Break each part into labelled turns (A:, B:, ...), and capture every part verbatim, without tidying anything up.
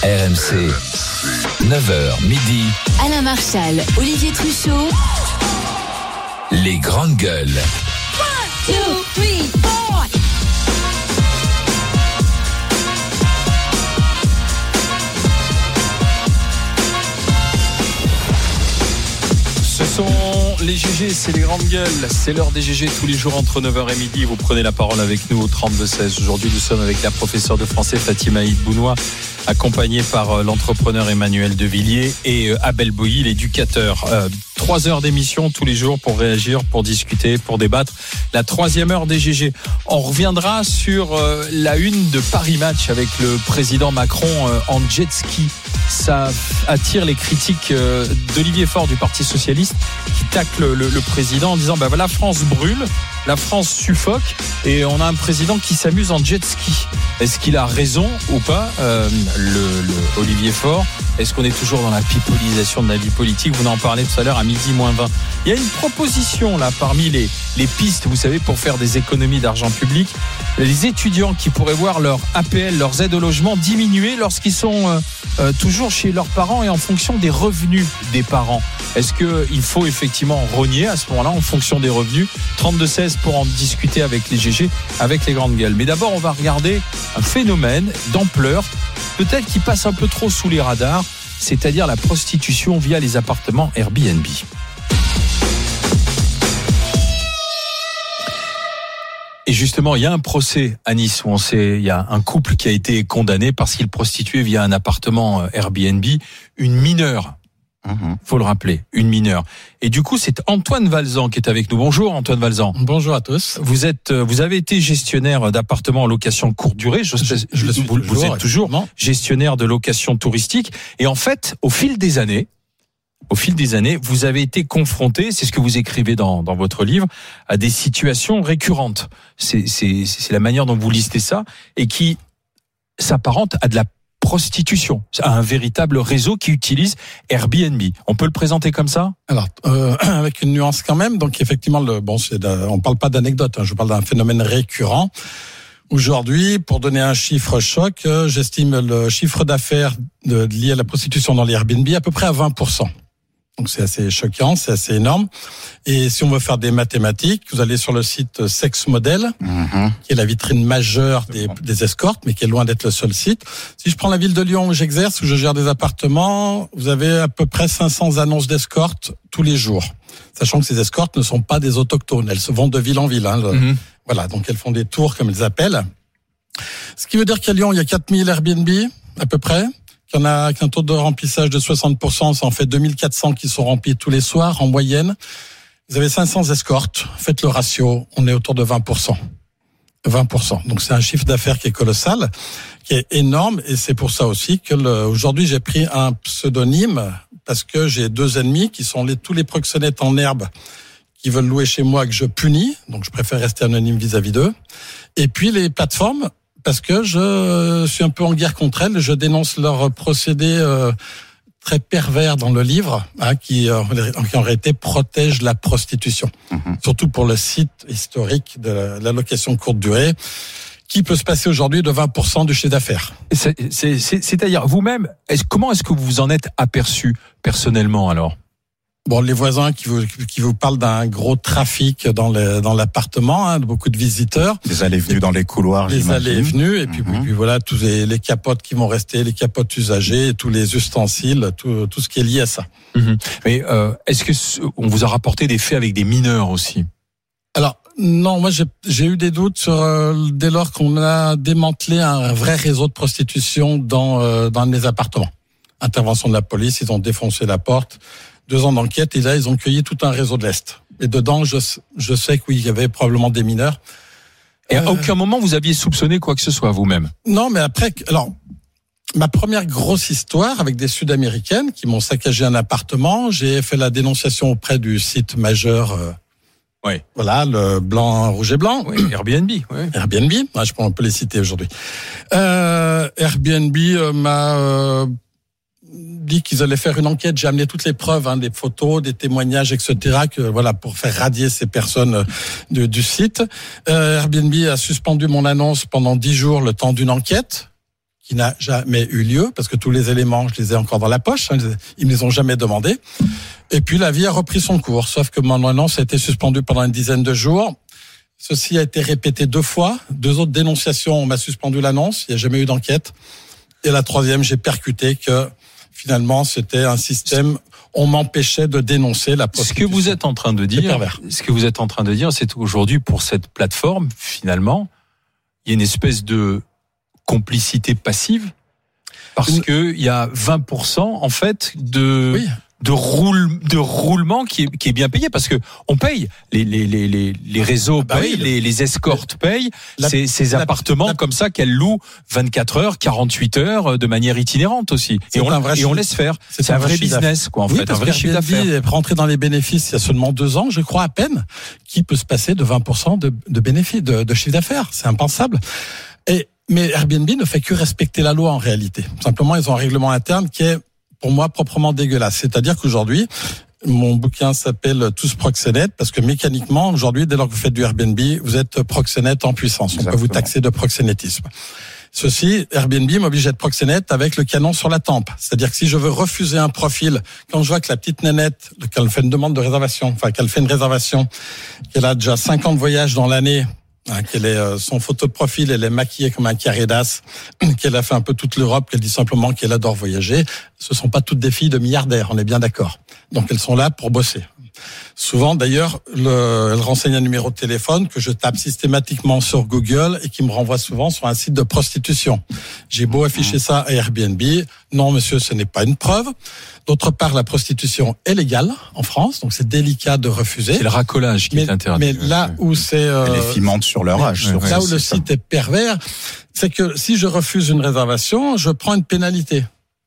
A: R M C, neuf heures midi.
B: Alain Marchal, Olivier Truchot.
A: Les grandes gueules.
B: one, two, three, four.
C: Ce sont les G G, c'est les grandes gueules. C'est l'heure des G G tous les jours entre neuf heures et midi. Vous prenez la parole avec nous au trente-deux seize. Aujourd'hui, nous sommes avec la professeure de français Fatima Bounoua, accompagnée par l'entrepreneur Emmanuel Devilliers et Abel Boilly, l'éducateur. Euh, trois heures d'émission tous les jours pour réagir, pour discuter, pour débattre. La troisième heure des G G. On reviendra sur euh, la une de Paris Match avec le président Macron euh, en jet ski. Ça attire les critiques euh, d'Olivier Faure du Parti Socialiste qui tacle le, le président en disant bah, bah, la France brûle, la France suffoque et on a un président qui s'amuse en jet ski. Est-ce qu'il a raison ou pas, euh, le, le Olivier Faure? Est-ce qu'on est toujours dans la pipolisation de la vie politique? Vous en parlez tout à l'heure à midi moins vingt. Il y a une proposition là parmi les, les pistes, vous savez, pour faire des économies d'argent public. Les étudiants qui pourraient voir leur A P L, leurs aides au logement diminuer lorsqu'ils sont euh, euh, toujours chez leurs parents et en fonction des revenus des parents. Est-ce qu'il faut effectivement rogner à ce moment-là en fonction des revenus? Trente-deux seize pour en discuter avec les G G, avec les grandes gueules. Mais d'abord, on va regarder un phénomène d'ampleur, peut-être qui passe un peu trop sous les radars, c'est-à-dire la prostitution via les appartements Airbnb. Et justement, il y a un procès à Nice où on sait, il y a un couple qui a été condamné parce qu'il prostituait via un appartement Airbnb une mineure. Mmh. Faut le rappeler, une mineure. Et du coup, c'est Antoine Valzan qui est avec nous. Bonjour Antoine Valzan.
D: Bonjour à tous.
C: Vous êtes, vous avez été gestionnaire d'appartements en location courte durée. Je, je, je le suis vous, toujours. Vous êtes toujours gestionnaire de location touristique. Et en fait, au fil des années, au fil des années, vous avez été confronté, c'est ce que vous écrivez dans, dans votre livre, à des situations récurrentes. C'est, c'est, c'est la manière dont vous listez ça et qui s'apparente à de la prostitution, à un véritable réseau qui utilise Airbnb. On peut le présenter comme ça ?
D: Alors, euh, avec une nuance quand même. Donc, effectivement, le, bon, c'est, on parle pas d'anecdote. Hein, je parle d'un phénomène récurrent. Aujourd'hui, pour donner un chiffre choc, euh, j'estime le chiffre d'affaires de, lié à la prostitution dans les Airbnb à peu près à vingt pour cent. Donc c'est assez choquant, c'est assez énorme. Et si on veut faire des mathématiques, vous allez sur le site Sex Model, mmh. qui est la vitrine majeure des, des escortes, mais qui est loin d'être le seul site. Si je prends la ville de Lyon où j'exerce, où je gère des appartements, vous avez à peu près cinq cents annonces d'escortes tous les jours. Sachant que ces escortes ne sont pas des autochtones, elles se vendent de ville en ville. Hein, le, mmh. Voilà, donc elles font des tours comme elles appellent. Ce qui veut dire qu'à Lyon, il y a quatre mille Airbnb à peu près. Il y en a qu'un taux de remplissage de soixante pour cent, ça en fait deux mille quatre cents qui sont remplis tous les soirs en moyenne. Vous avez cinq cents escortes, faites le ratio, on est autour de vingt pour cent. vingt pour cent. Donc c'est un chiffre d'affaires qui est colossal, qui est énorme, et c'est pour ça aussi que le, aujourd'hui j'ai pris un pseudonyme parce que j'ai deux ennemis qui sont les, tous les proxénètes en herbe qui veulent louer chez moi que je punis, donc je préfère rester anonyme vis-à-vis d'eux. Et puis les plateformes, parce que je suis un peu en guerre contre elles, je dénonce leur procédé euh, très pervers dans le livre, hein, qui, euh, qui en réalité protège la prostitution. Mmh. Surtout pour le site historique de la, de la location courte durée, qui peut se passer aujourd'hui de vingt pour cent du chiffre d'affaires.
C: C'est, c'est, c'est, c'est-à-dire, vous-même, est-ce, comment est-ce que vous vous en êtes aperçu personnellement alors ?
D: Bon, les voisins qui vous qui vous parlent d'un gros trafic dans le dans l'appartement, hein, de beaucoup de visiteurs,
E: des allées-venues dans les couloirs,
D: les
E: j'imagine.
D: allées venues, et puis, mm-hmm. puis voilà tous les, les capotes qui vont rester, les capotes usagées, tous les ustensiles, tout tout ce qui est lié à ça.
C: Mm-hmm. Mais euh, est-ce que on vous a rapporté des faits avec des mineurs aussi ?
D: Alors non, moi j'ai j'ai eu des doutes sur euh, dès lors qu'on a démantelé un vrai réseau de prostitution dans euh, dans mes appartements. Intervention de la police, ils ont défoncé la porte. Deux ans d'enquête, et là, ils ont cueilli tout un réseau de l'Est. Et dedans, je, je sais que oui, il y avait probablement des mineurs.
C: Et à euh, aucun moment, vous aviez soupçonné quoi que ce soit, vous-même ?
D: Non, mais après, alors, ma première grosse histoire avec des Sud-Américaines qui m'ont saccagé un appartement, j'ai fait la dénonciation auprès du site majeur, euh,
C: oui.
D: Voilà, le blanc, rouge et blanc.
C: Oui, Airbnb. Oui.
D: Airbnb, ouais, je peux un peu les citer aujourd'hui. Euh, Airbnb euh, m'a... Euh, dit qu'ils allaient faire une enquête. J'ai amené toutes les preuves, hein, des photos, des témoignages, et cetera, que voilà, pour faire radier ces personnes de, du site. Euh, Airbnb a suspendu mon annonce pendant dix jours, le temps d'une enquête qui n'a jamais eu lieu, parce que tous les éléments, je les ai encore dans la poche, hein, ils ne les ont jamais demandés. Et puis la vie a repris son cours, sauf que mon annonce a été suspendue pendant une dizaine de jours. Ceci a été répété deux fois, deux autres dénonciations, on m'a suspendu l'annonce, il n'y a jamais eu d'enquête. Et la troisième, j'ai percuté que finalement c'était un système, on m'empêchait de dénoncer la prostitution.
C: Ce que vous êtes en train de dire, ce que vous êtes en train de dire, c'est qu'aujourd'hui pour cette plateforme, finalement, il y a une espèce de complicité passive parce une... que il y a vingt pour cent en fait de oui. de roule de roulement qui est qui est bien payé parce que on paye les les les les, les réseaux bah payent, oui, les les escortes payent, la, ces ces la, appartements la, comme ça qu'elles louent vingt-quatre heures, quarante-huit heures de manière itinérante aussi et on et on laisse faire. C'est, c'est un, un vrai business quoi en
D: oui,
C: fait, un vrai chiffre d'affaires.
D: Rentrer dans les bénéfices il y a seulement deux ans, je crois à peine, qui peut se passer de vingt pour cent de de bénéfices de, de chiffre d'affaires, c'est impensable. Et mais Airbnb ne fait que respecter la loi en réalité. Simplement, ils ont un règlement interne qui est, pour moi, proprement dégueulasse. C'est-à-dire qu'aujourd'hui, mon bouquin s'appelle Tous proxénètes parce que mécaniquement, aujourd'hui, dès lors que vous faites du Airbnb, vous êtes proxénète en puissance. Exactement. On peut vous taxer de proxénétisme. Ceci, Airbnb m'oblige à être proxénète avec le canon sur la tempe. C'est-à-dire que si je veux refuser un profil, quand je vois que la petite nénette, qu'elle fait une demande de réservation, enfin qu'elle fait une réservation, qu'elle a déjà cinq ans de voyage dans l'année, Hein, qu'elle est euh, son photo de profil, elle est maquillée comme un carré d'as, qu'elle a fait un peu toute l'Europe, qu'elle dit simplement qu'elle adore voyager. Ce sont pas toutes des filles de milliardaires, on est bien d'accord. Donc elles sont là pour bosser. Souvent d'ailleurs, le, elle renseigne un numéro de téléphone que je tape systématiquement sur Google et qui me renvoie souvent sur un site de prostitution. J'ai beau afficher ça à Airbnb, non monsieur, ce n'est pas une preuve. D'autre part, la prostitution est légale en France, donc c'est délicat de refuser.
C: C'est le racolage qui
D: mais,
C: est interdit.
D: Mais là où c'est... Euh,
E: les filles mentent sur leur âge.
D: Sur là où le ça. site est pervers, c'est que si je refuse une réservation, je prends une pénalité.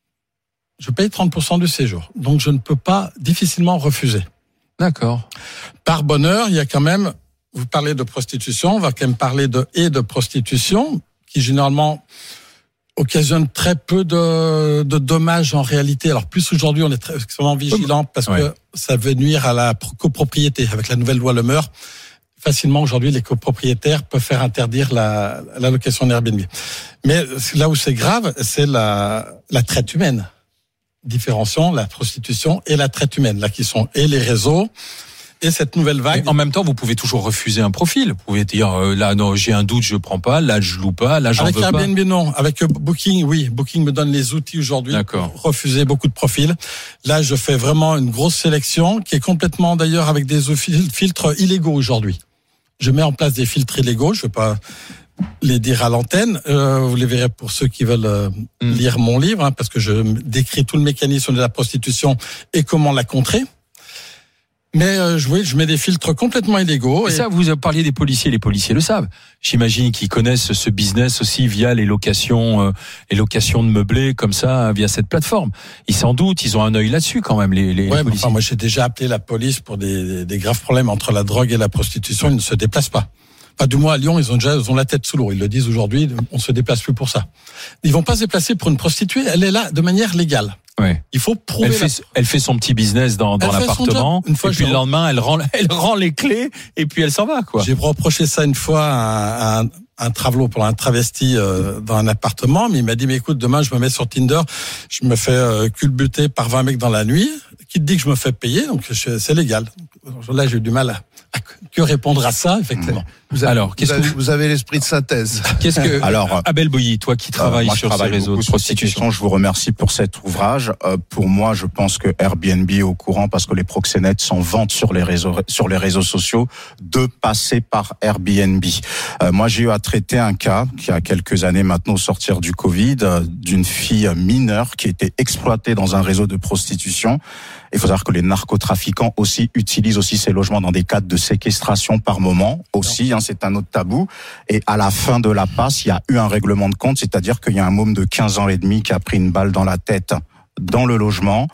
D: Je paye trente pour cent du séjour. Donc je ne peux pas difficilement refuser.
C: D'accord.
D: Par bonheur, il y a quand même... Vous parlez de prostitution, on va quand même parler de et de prostitution, qui généralement... occasionne très peu de, de dommages en réalité. Alors plus aujourd'hui, on est très, extrêmement vigilant parce ouais. que ça veut nuire à la copropriété. Avec la nouvelle loi Le Meur, facilement aujourd'hui, les copropriétaires peuvent faire interdire la, la location d'Airbnb. Mais là où c'est grave, c'est la, la traite humaine. Différenciant la prostitution et la traite humaine, là qui sont et les réseaux. Et cette nouvelle vague.
C: En même temps, vous pouvez toujours refuser un profil. Vous pouvez dire euh, là non, j'ai un doute, je prends pas. Là, je loue pas. Là, j'en veux pas. Avec Airbnb, non. Avec Booking, oui. Booking me donne les outils aujourd'hui D'accord. pour refuser beaucoup de profils. Là, je fais vraiment une grosse sélection qui est complètement d'ailleurs avec des filtres illégaux aujourd'hui. Je mets en place des filtres illégaux. Je vais pas les dire à l'antenne. Euh, vous les verrez pour ceux qui veulent euh, mm. lire mon livre, hein, parce que je décris tout le mécanisme de la prostitution et comment la contrer. Mais euh, je, oui, je mets des filtres complètement illégaux. Et, et ça, vous parliez des policiers, les policiers le savent. J'imagine qu'ils connaissent ce business aussi via les locations, euh, les locations de meublés comme ça, via cette plateforme. Ils s'en doutent, ils ont un œil là-dessus quand même, les, les,
D: ouais,
C: les policiers.
D: Enfin, moi, j'ai déjà appelé la police pour des, des, des graves problèmes entre la drogue et la prostitution. Ils ne se déplacent pas. Enfin, du moins à Lyon, ils ont déjà ils ont la tête sous l'eau. Ils le disent aujourd'hui, on se déplace plus pour ça. Ils vont pas se déplacer pour une prostituée. Elle est là de manière légale.
C: Ouais.
D: Il faut prouver.
C: Elle fait, la... elle fait son petit business dans, dans l'appartement. Une fois, et puis le lendemain, elle rend, elle rend les clés et puis elle s'en va, quoi.
D: J'ai reproché ça une fois à un, un travelo pour un travesti euh, dans un appartement, mais il m'a dit, mais écoute, demain, je me mets sur Tinder, je me fais euh, culbuter par vingt mecs dans la nuit, qui te dit que je me fais payer, donc je, c'est légal. Là, j'ai eu du mal à, à que répondre à ça, effectivement.
F: Mmh. Vous avez, Alors, qu'est-ce vous, avez, que vous... vous avez l'esprit de synthèse.
C: Qu'est-ce que Alors, Abel Boilly, toi qui travailles euh, sur ces réseaux de prostitution,
E: je vous remercie pour cet ouvrage. Euh, pour moi, je pense que Airbnb est au courant parce que les proxénètes s'en vantent sur les réseaux sur les réseaux sociaux de passer par Airbnb. Euh, moi, j'ai eu à traiter un cas qui a quelques années maintenant au sortir du Covid euh, d'une fille mineure qui était exploitée dans un réseau de prostitution. Il faut savoir que les narcotrafiquants aussi utilisent aussi ces logements dans des cadres de séquestration par moment aussi, hein, c'est un autre tabou. Et à la fin de la passe, il y a eu un règlement de compte, c'est-à-dire qu'il y a un môme de quinze ans et demi qui a pris une balle dans la tête dans le logement.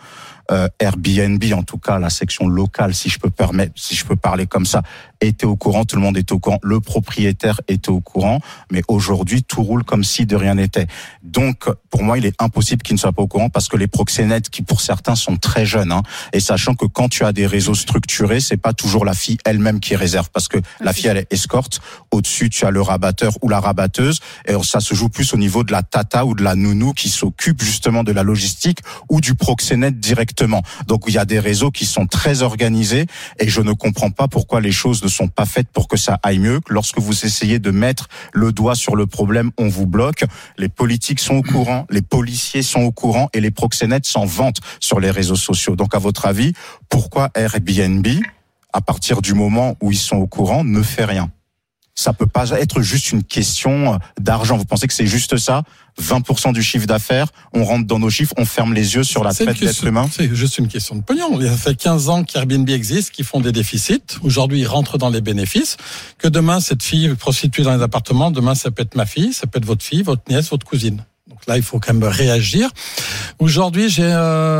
E: euh, Airbnb, en tout cas la section locale, si je peux permettre, si je peux parler comme ça, était au courant, tout le monde était au courant, le propriétaire était au courant, mais aujourd'hui tout roule comme si de rien n'était. Donc pour moi il est impossible qu'il ne soit pas au courant parce que les proxénètes qui pour certains sont très jeunes, hein, et sachant que quand tu as des réseaux structurés, c'est pas toujours la fille elle-même qui réserve parce que la fille elle est escorte, au-dessus tu as le rabatteur ou la rabatteuse et ça se joue plus au niveau de la tata ou de la nounou qui s'occupe justement de la logistique ou du proxénète directement. Donc il y a des réseaux qui sont très organisés et je ne comprends pas pourquoi les choses ne sont pas faites pour que ça aille mieux. Lorsque vous essayez de mettre le doigt sur le problème, on vous bloque. Les politiques sont au courant, les policiers sont au courant et les proxénètes s'en vantent sur les réseaux sociaux. Donc à votre avis, pourquoi Airbnb, à partir du moment où ils sont au courant, ne fait rien ? Ça peut pas être juste une question d'argent. Vous pensez que c'est juste ça ? vingt pour cent du chiffre d'affaires, on rentre dans nos chiffres, on ferme les yeux sur la traite d'êtres humains.
D: C'est juste une question de pognon. Il y a fait quinze ans qu'Airbnb existe, qui font des déficits. Aujourd'hui, ils rentrent dans les bénéfices. Que demain, cette fille prostituée dans les appartements, demain, ça peut être ma fille, ça peut être votre fille, votre nièce, votre cousine. Donc là, il faut quand même réagir. Aujourd'hui, j'ai,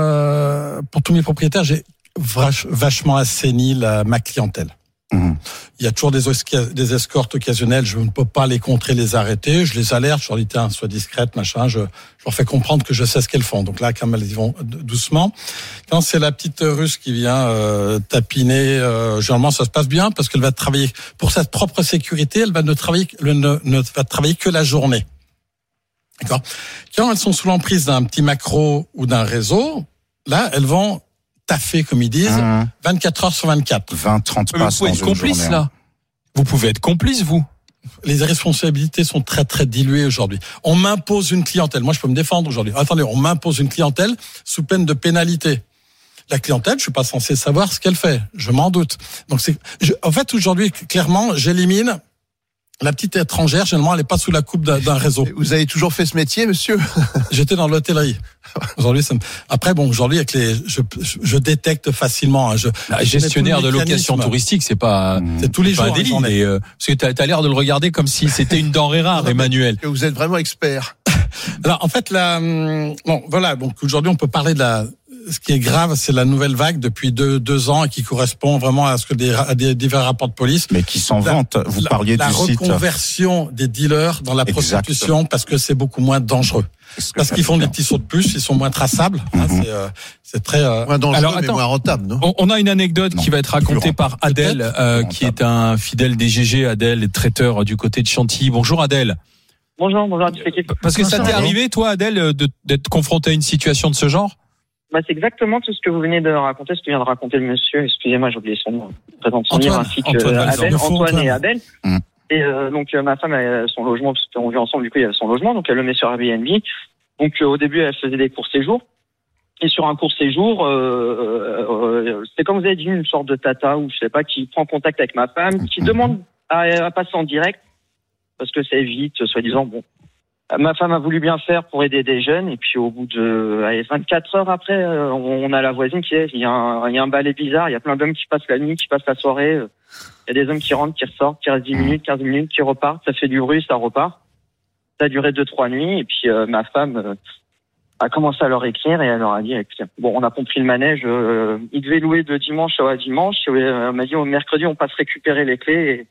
D: euh, pour tous mes propriétaires, j'ai vach- vachement assaini la, ma clientèle. Mmh. Il y a toujours des, des escortes occasionnelles, je ne peux pas les contrer, les arrêter, je les alerte, je leur dis tiens, sois discrète, machin, je, je leur fais comprendre que je sais ce qu'elles font. Donc là, quand même, elles y vont doucement. Quand c'est la petite Russe qui vient euh, tapiner, euh, généralement ça se passe bien parce qu'elle va travailler pour sa propre sécurité, elle va ne travailler, ne, ne va travailler que la journée. D'accord. Quand elles sont sous l'emprise d'un petit macro ou d'un réseau, là, elles vont taffer, comme ils disent, mmh. vingt-quatre heures sur vingt-quatre.
E: vingt, trente passes
C: dans une journée. Vous pouvez être complice, là. Vous pouvez être complice, vous.
D: Les responsabilités sont très, très diluées aujourd'hui. On m'impose une clientèle. Moi, je peux me défendre aujourd'hui. Attendez, on m'impose une clientèle sous peine de pénalité. La clientèle, je suis pas censé savoir ce qu'elle fait. Je m'en doute. Donc, c'est, je, en fait, aujourd'hui, clairement, j'élimine la petite étrangère. Généralement, elle n'est pas sous la coupe d'un, d'un réseau.
F: Vous avez toujours fait ce métier, monsieur ?
D: J'étais dans l'hôtellerie. Aujourd'hui, ça me... après, bon, aujourd'hui, avec les, je, je, je détecte facilement. Hein, je,
C: bah, gestionnaire de location touristique, c'est pas,
D: c'est tous les
C: jours.
D: Un
C: délit, mais, euh, parce que t'as, t'as l'air de le regarder comme si c'était une denrée rare, Emmanuel.
F: Vous êtes vraiment expert.
D: Alors, en fait, la, bon, voilà. Donc aujourd'hui, on peut parler de la. Ce qui est grave, c'est la nouvelle vague depuis deux, deux ans et qui correspond vraiment à ce que des, à des divers rapports de police.
E: Mais qui s'en vantent. Vous
D: la,
E: parliez
D: la
E: du site.
D: La reconversion des dealers dans la prostitution. Exact. Parce que c'est beaucoup moins dangereux. Parce qu'ils font des petits sauts de puce, ils sont moins traçables. Mm-hmm. Hein, c'est, euh, c'est très euh...
F: moins dangereux, alors, attends, mais moins rentable, non
C: on, on a une anecdote non, qui va être racontée par Adèle, euh, qui est un fidèle des G G. Adèle est traiteur du côté de Chantilly. Bonjour Adèle.
G: Bonjour, bonjour à toute l'équipe.
C: Parce que bonjour, ça t'est arrivé, toi, Adèle, de, d'être confronté à une situation de ce genre ?
G: Bah, c'est exactement tout ce que vous venez de raconter, ce que vient de raconter le monsieur. Excusez-moi, j'ai oublié son nom. Je présente son nom ainsi que Antoine, Adèle, Antoine, Antoine et Adèle. Mmh. Et euh, donc euh, ma femme a son logement, parce qu'on vit ensemble, du coup il y a son logement, donc elle le met sur Airbnb. Donc euh, au début elle faisait des courts séjours. Et sur un court séjour, euh, euh, c'est comme vous avez dit, une sorte de tata ou je sais pas, qui prend contact avec ma femme, qui demande à, à passer en direct parce que ça évite, soi-disant, bon. Ma femme a voulu bien faire pour aider des jeunes et puis au bout de allez, vingt-quatre heures après, on a la voisine qui est, il y a un, il y a un balai bizarre, il y a plein d'hommes qui passent la nuit, qui passent la soirée, il y a des hommes qui rentrent, qui ressortent, qui restent dix minutes, quinze minutes, qui repartent, ça fait du bruit, ça repart. Ça a duré deux, trois nuits et puis euh, ma femme euh, a commencé à leur écrire et elle leur a dit, écoutez, bon, on a compris le manège, euh, ils devaient louer de dimanche à dimanche, et euh, on m'a dit au mercredi on passe récupérer les clés et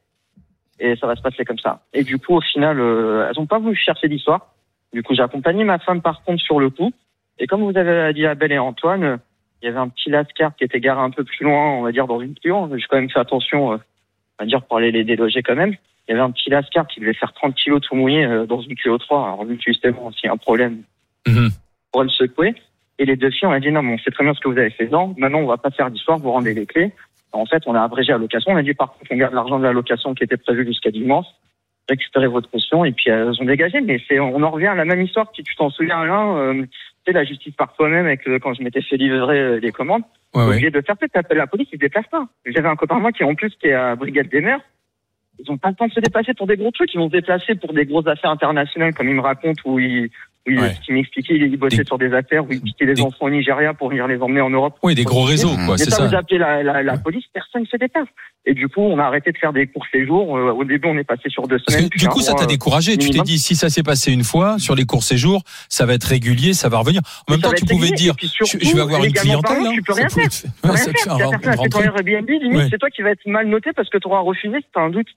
G: Et ça va se passer comme ça. Et du coup, au final, euh, elles n'ont pas voulu chercher l'histoire. Du coup, j'ai accompagné ma femme par contre sur le coup. Et comme vous avez dit Abel et Antoine, euh, il y avait un petit lascar qui était garé un peu plus loin, on va dire dans une Clio. J'ai quand même fait attention, euh, on va dire pour aller les déloger quand même. Il y avait un petit lascar qui devait faire trente kilos tout mouillé euh, dans une Clio trois. Alors justement, s'il y a un problème, mm-hmm. pour le secouer. Et les deux filles, on a dit non, mais on sait très bien ce que vous avez fait. Non, maintenant on va pas faire d'histoire, vous rendez les clés. En fait, on a abrégé la location. On a dit, par contre, on garde l'argent de la location qui était prévu jusqu'à dimanche. Récupérez votre caution et puis elles ont dégagé. Mais c'est, on en revient à la même histoire. Si tu t'en souviens, Alain, euh, tu sais, la justice par toi-même avec euh, quand je m'étais fait livrer euh, les commandes. Ouais, obligé ouais. de faire ça. T'appelles la police, ils se déplacent pas. J'avais un copain moi qui en plus qui est à Brigade des Mers. Ils ont pas le temps de se déplacer pour des gros trucs. Ils vont se déplacer pour des grosses affaires internationales, comme ils me racontent, où ils, où Oui,
C: Ouais.
G: ce qu'il m'expliquait, il bossait
C: Des-
G: sur des affaires où il quittait les
C: des-
G: enfants au Nigeria pour venir les emmener en Europe.
C: Oui, des gros réseaux, quoi,
G: Mais
C: c'est
G: ça,
C: ça.
G: vous appelez la, la, la police, personne ne fait des tafs. Et du coup, on a arrêté de faire des courts séjours. Euh, au début, on est passé sur deux
C: Parce
G: semaines.
C: que
G: puis
C: du
G: un
C: coup, ça
G: mois,
C: t'a découragé. Tu t'es
G: minimum.
C: dit, si ça s'est passé une fois, sur les courts séjours, ça va être régulier, ça va revenir. En même
G: Ça
C: temps,
G: va
C: tu
G: être
C: pouvais
G: régulier,
C: dire,
G: et puis
C: je,
G: surtout,
C: je vais avoir une
G: légalement
C: clientèle.
G: parlant,
C: hein.
G: tu peux
C: Ça
G: rien
C: pouvait-
G: faire.
C: ouais,
G: Tu peux rien
C: ça te
G: faire.
C: fait
G: Si la
C: un-
G: personne a
C: une
G: fait ton
C: rentrée.
G: Airbnb, limite,
C: Ouais.
G: c'est toi qui vas être mal noté parce que tu auras refusé si t'as un doute.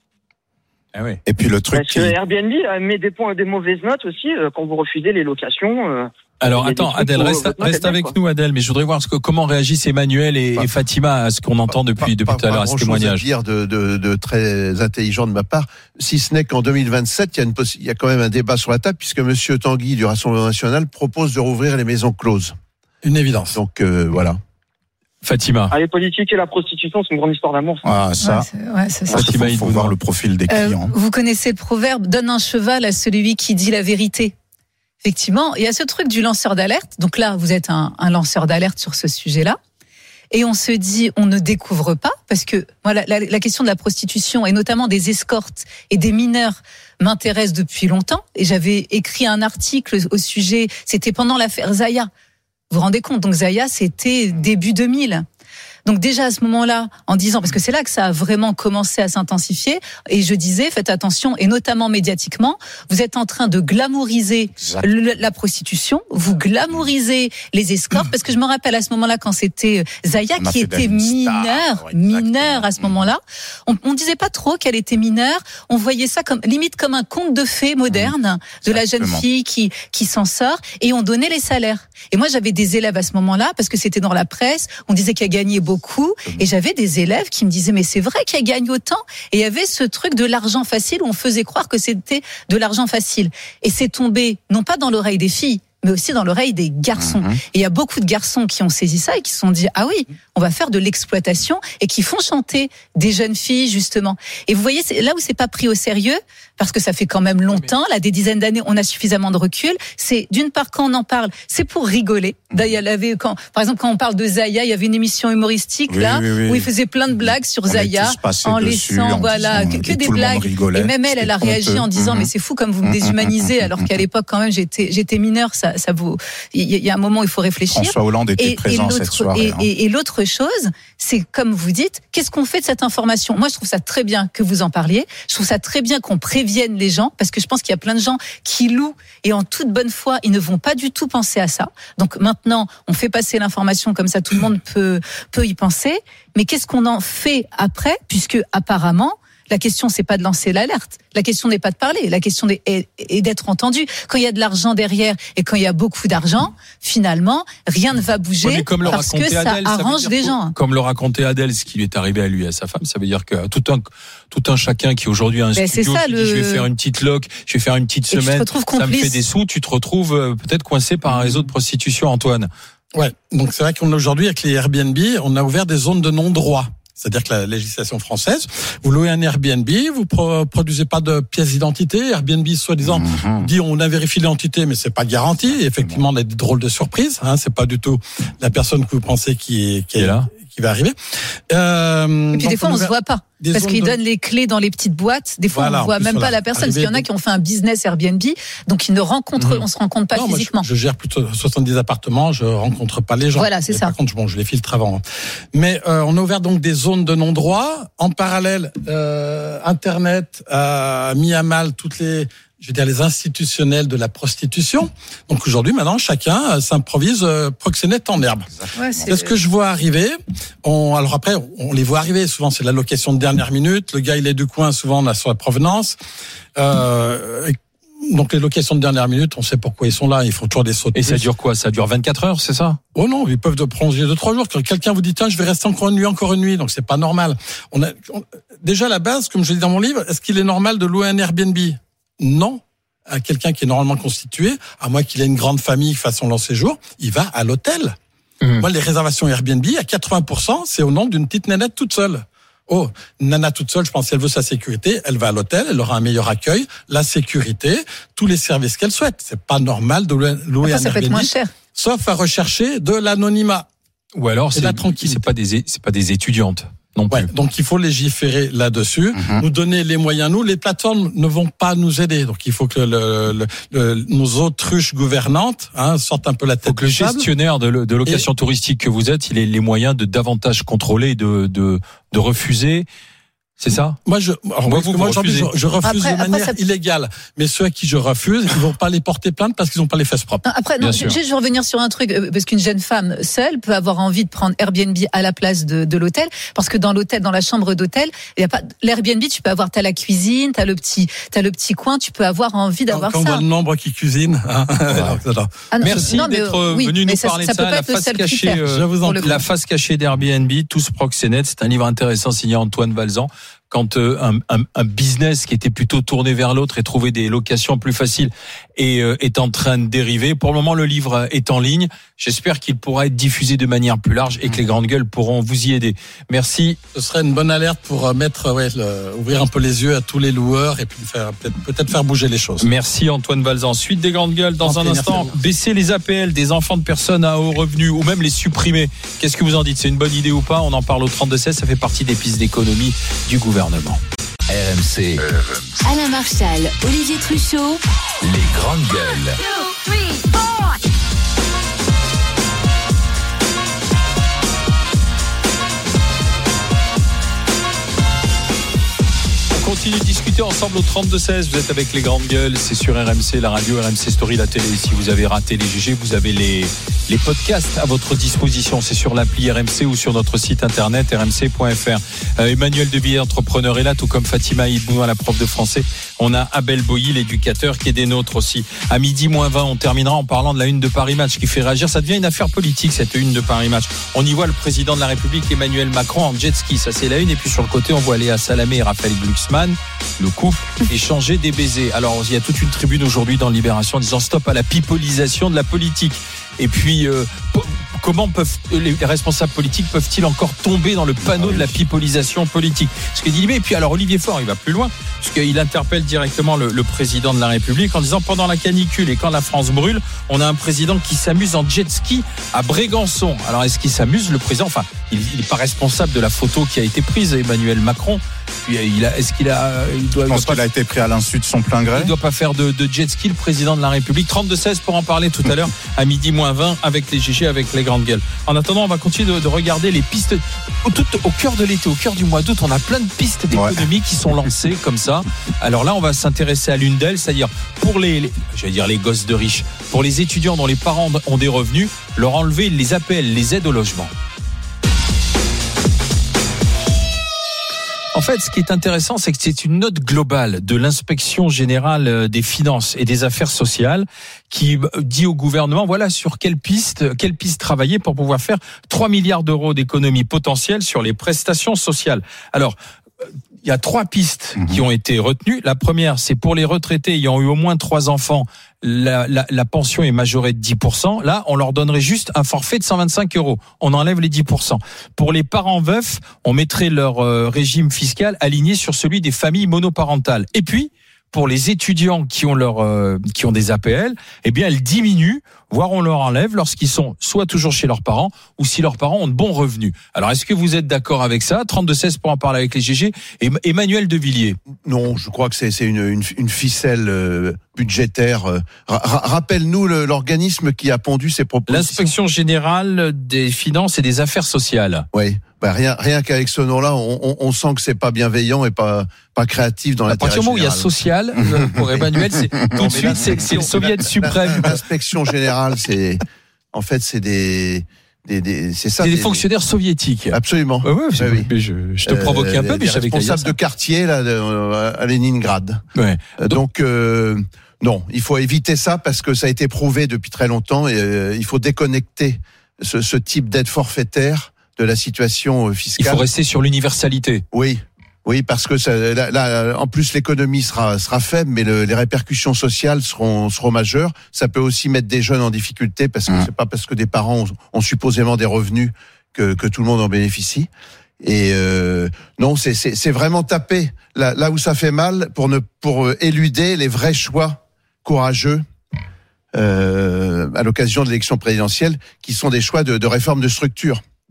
C: Ah ouais.
E: Et puis le truc
G: Parce
E: qui...
G: que Airbnb euh, met des points, des mauvaises notes aussi euh, quand vous refusez les locations. euh,
C: Alors
G: il y a
C: attends,
G: des trucs
C: Adèle,
G: où
C: reste,
G: votre note
C: reste
G: est belle,
C: avec
G: quoi.
C: nous, Adèle, mais je voudrais voir ce que, comment réagissent Emmanuel et,
F: Pas-
C: et Fatima à ce qu'on entend depuis,
F: Pas-
C: depuis
F: pas-
C: tout à l'heure,
F: pas
C: à ce
F: grand-chose
C: témoignage.
F: à dire de, de, de très intelligent de ma part, si ce n'est qu'en deux mille vingt-sept, il y a une possi- il y a quand même un débat sur la table puisque Monsieur Tanguy du Rassemblement national propose de rouvrir les maisons closes.
D: Une évidence.
F: Donc euh, voilà.
C: Fatima.
G: Ah, les politiques et la prostitution, c'est une grande histoire d'amour. ça.
E: Ah, ça,
H: Ouais, c'est- ouais, c'est ça.
E: parce qu'il
C: Fatima
E: faut, faut
C: Ibn
E: voir
C: Bounoua.
E: le profil des
H: Euh,
E: clients.
H: vous connaissez le proverbe, donne un cheval à celui qui dit la vérité. Effectivement, il y a ce truc du lanceur d'alerte. Donc là, vous êtes un, un lanceur d'alerte sur ce sujet-là. Et on se dit, on ne découvre pas, parce que voilà, la, la question de la prostitution, et notamment des escortes et des mineurs, m'intéresse depuis longtemps. Et j'avais écrit un article au sujet, c'était pendant l'affaire Zaya. Vous vous rendez compte, donc Zaya, c'était début deux mille. Donc déjà à ce moment-là, en disant, parce que c'est là que ça a vraiment commencé à s'intensifier, et je disais, faites attention, et notamment médiatiquement, vous êtes en train de glamouriser
E: Exact.
H: le- la prostitution, vous glamourisez les escortes, parce que je me rappelle à ce moment-là quand c'était Zaya
E: On a
H: qui
E: fait
H: était
E: d'elle une star,
H: mineure,
E: ouais,
H: mineure
E: exactement.
H: à ce moment-là, on, on disait pas trop qu'elle était mineure, on voyait ça comme limite comme un conte de fées moderne de la jeune
E: Exactement.
H: fille qui qui s'en sort, et on donnait les salaires. Et moi j'avais des élèves à ce moment-là parce que c'était dans la presse, on disait qu'elle gagnait beaucoup, et j'avais des élèves qui me disaient mais c'est vrai qu'elle gagne autant, et il y avait ce truc de l'argent facile où on faisait croire que c'était de l'argent facile, et c'est tombé non pas dans l'oreille des filles mais aussi dans l'oreille des garçons.
E: Mhm.
H: Et il y a beaucoup de garçons qui ont saisi ça et qui se sont dit ah oui, on va faire de l'exploitation, et qui font chanter des jeunes filles justement. Et vous voyez, c'est là où c'est pas pris au sérieux, parce que ça fait quand même longtemps, là des dizaines d'années, on a suffisamment de recul. C'est d'une part quand on en parle, c'est pour rigoler. D'ailleurs, il y avait quand, par exemple, quand on parle de Zaya, il y avait une émission humoristique
E: Oui,
H: là
E: oui, oui.
H: où il faisait plein de blagues sur
E: On est
H: Zaya
E: tous passés
H: en
E: dessus,
H: laissant
E: en
H: voilà
E: disant,
H: que, que
E: et
H: des
E: tout le monde
H: blagues.
E: rigolait.
H: Et même elle, elle a
E: C'était
H: réagi
E: honteux.
H: en disant
E: Mhm.
H: mais c'est fou comme vous me déshumanisez, alors qu'à l'époque quand même j'étais j'étais mineure. Ça ça vaut. Il y a un moment où il faut réfléchir.
E: François Hollande était
H: Et,
E: présent
H: et
E: cette
H: l'autre,
E: soirée.
H: et,
E: hein.
H: et- et l'autre chose, c'est comme vous dites, qu'est-ce qu'on fait de cette information? Moi, je trouve ça très bien que vous en parliez. Je trouve ça très bien qu'on prévienne les gens, parce que je pense qu'il y a plein de gens qui louent et en toute bonne foi, ils ne vont pas du tout penser à ça. Donc maintenant, on fait passer l'information comme ça, tout le monde peut peut y penser. Mais qu'est-ce qu'on en fait après? Puisque apparemment, la question, c'est pas de lancer l'alerte. La question n'est pas de parler. La question est, est- est d'être entendu. Quand il y a de l'argent derrière et quand il y a beaucoup d'argent, finalement, rien ne va bouger,
C: Ouais, mais comme le
H: parce que
C: racontait
H: ça
C: Adèle, ça veut
H: arrange
C: dire
H: les
C: que-
H: gens.
C: Comme le racontait Adèle, ce qui lui est arrivé à lui et à sa femme, ça veut dire que tout un, tout un chacun qui aujourd'hui a un
H: Ben,
C: studio
H: c'est ça,
C: qui
H: le-
C: dit je vais faire une petite loc, je vais faire une petite
H: Et tu te
C: semaine,
H: retrouves
C: ça me fait
H: complice.
C: des sous, tu te retrouves euh, peut-être coincé par un réseau de prostitution, Antoine.
D: Ouais. Donc c'est vrai qu'on a aujourd'hui avec les Airbnb, on a ouvert des zones de non-droit. C'est-à-dire que la législation française, vous louez un Airbnb, vous pro- produisez pas de pièces d'identité. Airbnb, soi-disant,
E: Mhm.
D: dit on a vérifié l'identité, mais c'est pas garanti. Et effectivement, on a des drôles de surprises. Hein, c'est pas du tout la personne que vous pensez qui est, qui
C: Qui est là.
D: qui va arriver. Euh,
H: Et puis des fois, on se voit pas. Parce
D: zones
H: qu'ils
D: de-
H: donnent les clés dans les petites boîtes. Des fois,
D: Voilà,
H: on
D: en
H: voit
D: plus,
H: même
D: voilà.
H: pas la personne. Parce qu'il y en a
D: Arrivé-
H: qui ont fait un business Airbnb. Donc, ils ne rencontrent,
C: Mhm.
H: on se rencontre pas
D: Non, moi,
H: physiquement.
D: je, je gère plutôt soixante-dix appartements, je rencontre pas les gens.
H: Voilà, c'est
D: Mais
H: ça.
D: Par contre, bon, je les filtre avant. Mais euh, on a ouvert donc des zones de non-droit. En parallèle, euh, Internet a mis à mal toutes les, je veux dire, les institutionnels de la prostitution. Donc aujourd'hui, maintenant, chacun euh, s'improvise euh, proxénète en herbe.
H: Ouais,
D: C'est ce que je vois arriver. On, alors après, on les voit arriver. Souvent, c'est la location de dernière minute. Le gars, il est du coin. Souvent, on a sur la provenance. Euh, donc les locations de dernière minute, on sait pourquoi ils sont là. Ils font toujours des sauts de
C: Et ça
D: puce.
C: dure quoi? Ça dure vingt-quatre heures, c'est ça?
D: Oh non, ils peuvent de prolonger de trois jours. Quand quelqu'un vous dit tiens, je vais rester encore une nuit, encore une nuit, donc c'est pas normal. On a on- déjà à la base, comme je dis dans mon livre, est-ce qu'il est normal de louer un Airbnb? Non. À quelqu'un qui est normalement constitué, à moins qu'il ait une grande famille qui fasse son long séjour, il va à l'hôtel.
C: Mmh.
D: Moi, les réservations Airbnb, à quatre-vingts pour cent, c'est au nom d'une petite nanette toute seule. Oh, nana toute seule, je pense qu'elle veut sa sécurité, elle va à l'hôtel, elle aura un meilleur accueil, la sécurité, tous les services qu'elle souhaite. C'est pas normal de louer louer
H: Après,
D: un
H: ça peut être
D: Airbnb,
H: moins cher.
D: sauf à rechercher de l'anonymat.
C: Ou alors
D: Et
C: c'est
D: la tranquillité.
C: c'est pas des é- c'est pas des étudiantes. non plus.
D: Ouais, donc il faut légiférer là-dessus, mm-hmm. nous donner les moyens. Nous, les plateformes ne vont pas nous aider. Donc il faut que le, le, le, nos autruches gouvernantes hein, sortent un peu la tête.
C: Donc le gestionnaire de, de location et... touristique que vous êtes, il a les moyens de davantage contrôler, de, de, de refuser. C'est ça?
D: Moi, je, alors, moi, vous, moi vous je, je refuse après, de manière après, ça... illégale. Mais ceux à qui je refuse, ils vont pas les porter plainte parce qu'ils n'ont pas les fesses propres.
H: Après, non, je, je veux revenir sur un truc, parce qu'une jeune femme seule peut avoir envie de prendre Airbnb à la place de, de l'hôtel, parce que dans l'hôtel, dans la chambre d'hôtel, il y a pas, l'Airbnb, tu peux avoir, t'as la cuisine, t'as le petit, t'as le petit coin, tu peux avoir envie d'avoir
D: quand
H: ça.
D: Quand on voit le nombre qui cuisine, hein.
C: ah non, Merci non, d'être euh, oui, venu nous ça, parler ça de ça, la face cachée, euh, la face cachée d'Airbnb, tous proxénètes. C'est un livre intéressant signé Antoine Valzan. Quand euh, un, un, un business qui était plutôt tourné vers l'autre et trouver des locations plus faciles est, euh, est en train de dériver. Pour le moment, le livre est en ligne. J'espère qu'il pourra être diffusé de manière plus large et que les grandes gueules pourront vous y aider. Merci.
D: Ce serait une bonne alerte pour mettre, ouais, le, ouvrir un peu les yeux à tous les loueurs et puis faire, peut-être, peut-être faire bouger les choses.
C: Merci Antoine Valzan. Suite des grandes gueules dans en un instant. Baisser les A P L des enfants de personnes à haut revenu ou même les supprimer. Qu'est-ce que vous en dites? C'est une bonne idée ou pas? On en parle au trente-deux seize. Ça fait partie des pistes d'économie du gouvernement.
A: R M C.
B: Alain Marchal, Olivier Truchot.
A: Les grandes gueules.
B: two, three, four.
C: On continue de discuter ensemble au trente-deux seize. Vous êtes avec les grandes gueules. C'est sur R M C, la radio, R M C Story, la télé. Si vous avez raté les G G, vous avez les, les podcasts à votre disposition. C'est sur l'appli R M C ou sur notre site internet r m c point f r. Euh, Emmanuel Devilliers, entrepreneur, est là, tout comme Fatima Idbounoua, la prof de français. On a Abel Boilly, l'éducateur, qui est des nôtres aussi. À midi moins vingt, on terminera en parlant de la une de Paris Match qui fait réagir. Ça devient une affaire politique, cette une de Paris Match. On y voit le président de la République, Emmanuel Macron, en jet ski. Ça, c'est la une. Et puis sur le côté, on voit Léa Salamé et Raphaël Glucksmann, le couple, échanger des baisers. Alors, il y a toute une tribune aujourd'hui dans Libération disant stop à la pipolisation de la politique. Et puis, euh, comment peuvent les responsables politiques peuvent-ils encore tomber dans le panneau de la pipolisation politique? Ce que dit Libé. Et puis alors Olivier Faure, il va plus loin, parce qu'il interpelle directement le, le président de la République en disant pendant la canicule et quand la France brûle, on a un président qui s'amuse en jet ski à Brégançon. Alors est-ce qu'il s'amuse, le président? Enfin, il n'est pas responsable de la photo qui a été prise, Emmanuel Macron. Puis il a, est-ce qu'il a, il doit,
E: je pense
C: il doit
E: qu'il
C: pas,
E: a été pris à l'insu de son plein gré.
C: Il doit pas faire de, de jet ski, le président de la République. trente-deux seize pour en parler tout à l'heure à midi moins vingt avec les G G, avec les grandes gueules. En attendant, on va continuer de, de regarder les pistes. Au, tout, au cœur de l'été, au cœur du mois d'août, on a plein de pistes d'économie ouais. qui sont lancées comme ça. Alors là, on va s'intéresser à l'une d'elles, c'est-à-dire pour les, les, j'allais dire les gosses de riches, pour les étudiants dont les parents ont des revenus, leur enlever les A P L, les aides au logement. En fait, ce qui est intéressant, c'est que c'est une note globale de l'inspection générale des finances et des affaires sociales qui dit au gouvernement, voilà sur quelle piste, quelle piste travailler pour pouvoir faire trois milliards d'euros d'économies potentielles sur les prestations sociales. Alors, il y a trois pistes qui ont été retenues. La première, c'est pour les retraités ayant eu au moins trois enfants, la, la, la pension est majorée de dix pour cent. Là, on leur donnerait juste un forfait de cent vingt-cinq euros. On enlève les dix pour cent. Pour les parents veufs, on mettrait leur euh, régime fiscal aligné sur celui des familles monoparentales. Et puis, pour les étudiants qui ont leur euh, qui ont des A P L, eh bien elles diminuent, voire on leur enlève lorsqu'ils sont soit toujours chez leurs parents ou si leurs parents ont de bons revenus. Alors est-ce que vous êtes d'accord avec ça? trente-deux seize pour en parler avec les G G. Et Emmanuel Devilliers.
F: Non, je crois que c'est c'est une une, une ficelle euh, budgétaire. Euh, ra- rappelle-nous le, l'organisme qui a pondu ces propositions.
C: L'inspection générale des finances et des affaires sociales.
F: Oui. Bah rien, rien qu'avec ce nom-là, on, on, on sent que c'est pas bienveillant et pas pas créatif dans l'intérêt général.
C: À partir du moment où il y a social, pour Emmanuel, c'est tout de suite c'est, c'est le soviet suprême.
F: L'inspection générale, c'est en fait c'est des Des, des, c'est ça.
C: C'est des,
F: des
C: fonctionnaires des... soviétiques.
F: Absolument.
C: Ouais, ouais,
F: ouais, oui.
C: mais je, je te provoquais euh, un peu, mais je savais que
F: responsable de quartier là de, à Leningrad.
C: Ouais.
F: Donc, Donc euh, non, il faut éviter ça parce que ça a été prouvé depuis très longtemps et euh, il faut déconnecter ce, ce type d'aide forfaitaire de la situation fiscale.
C: Il faut rester sur l'universalité.
F: Oui. Oui, parce que ça, là, là, en plus l'économie sera sera faible, mais le, les répercussions sociales seront seront majeures. Ça peut aussi mettre des jeunes en difficulté parce que mmh. c'est pas parce que des parents ont, ont supposément des revenus que que tout le monde en bénéficie. Et euh, non, c'est c'est c'est vraiment taper là là où ça fait mal pour ne pour éluder les vrais choix courageux euh, à l'occasion de l'élection présidentielle, qui sont des choix de, de réforme de structure.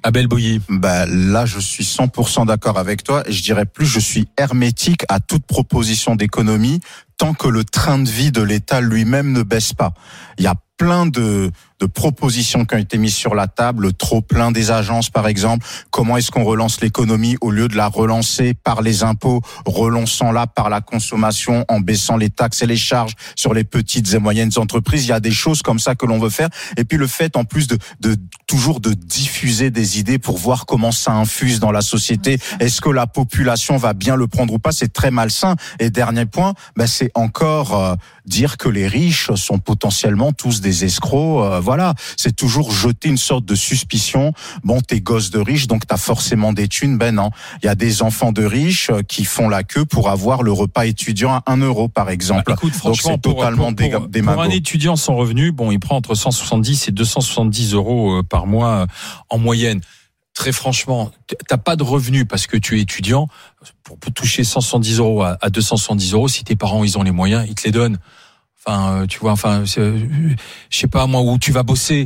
C: Abel Bouilly.
E: Bah, là, je suis cent pour cent d'accord avec toi. Et je dirais plus, je suis hermétique à toute proposition d'économie tant que le train de vie de l'État lui-même ne baisse pas. Il y a plein de, de propositions qui ont été mises sur la table, le trop plein des agences par exemple. Comment est-ce qu'on relance l'économie au lieu de la relancer par les impôts, relançant-la par la consommation en baissant les taxes et les charges sur les petites et moyennes entreprises. Il y a des choses comme ça que l'on veut faire. Et puis le fait en plus de, de toujours de diffuser des idées pour voir comment ça infuse dans la société. Est-ce que la population va bien le prendre ou pas? C'est très malsain. Et dernier point, ben c'est encore euh, dire que les riches sont potentiellement tous des escrocs. Euh, voilà, c'est toujours jeter une sorte de suspicion. Bon, t'es gosse de riche, donc t'as forcément des thunes. Ben non, il y a des enfants de riches qui font la queue pour avoir le repas étudiant à un euro, par exemple.
C: Bah, écoute, franchement,
E: donc c'est
C: pour,
E: totalement
C: pour, pour,
E: démago.
C: pour un étudiant sans revenu, bon, il prend entre cent soixante-dix et deux cent soixante-dix euros par mois en moyenne. Très franchement, t'as pas de revenus parce que tu es étudiant. Pour toucher cent soixante-dix euros à deux cent soixante-dix euros, si tes parents ils ont les moyens, ils te les donnent. Enfin, tu vois, enfin, je sais pas moi où tu vas bosser.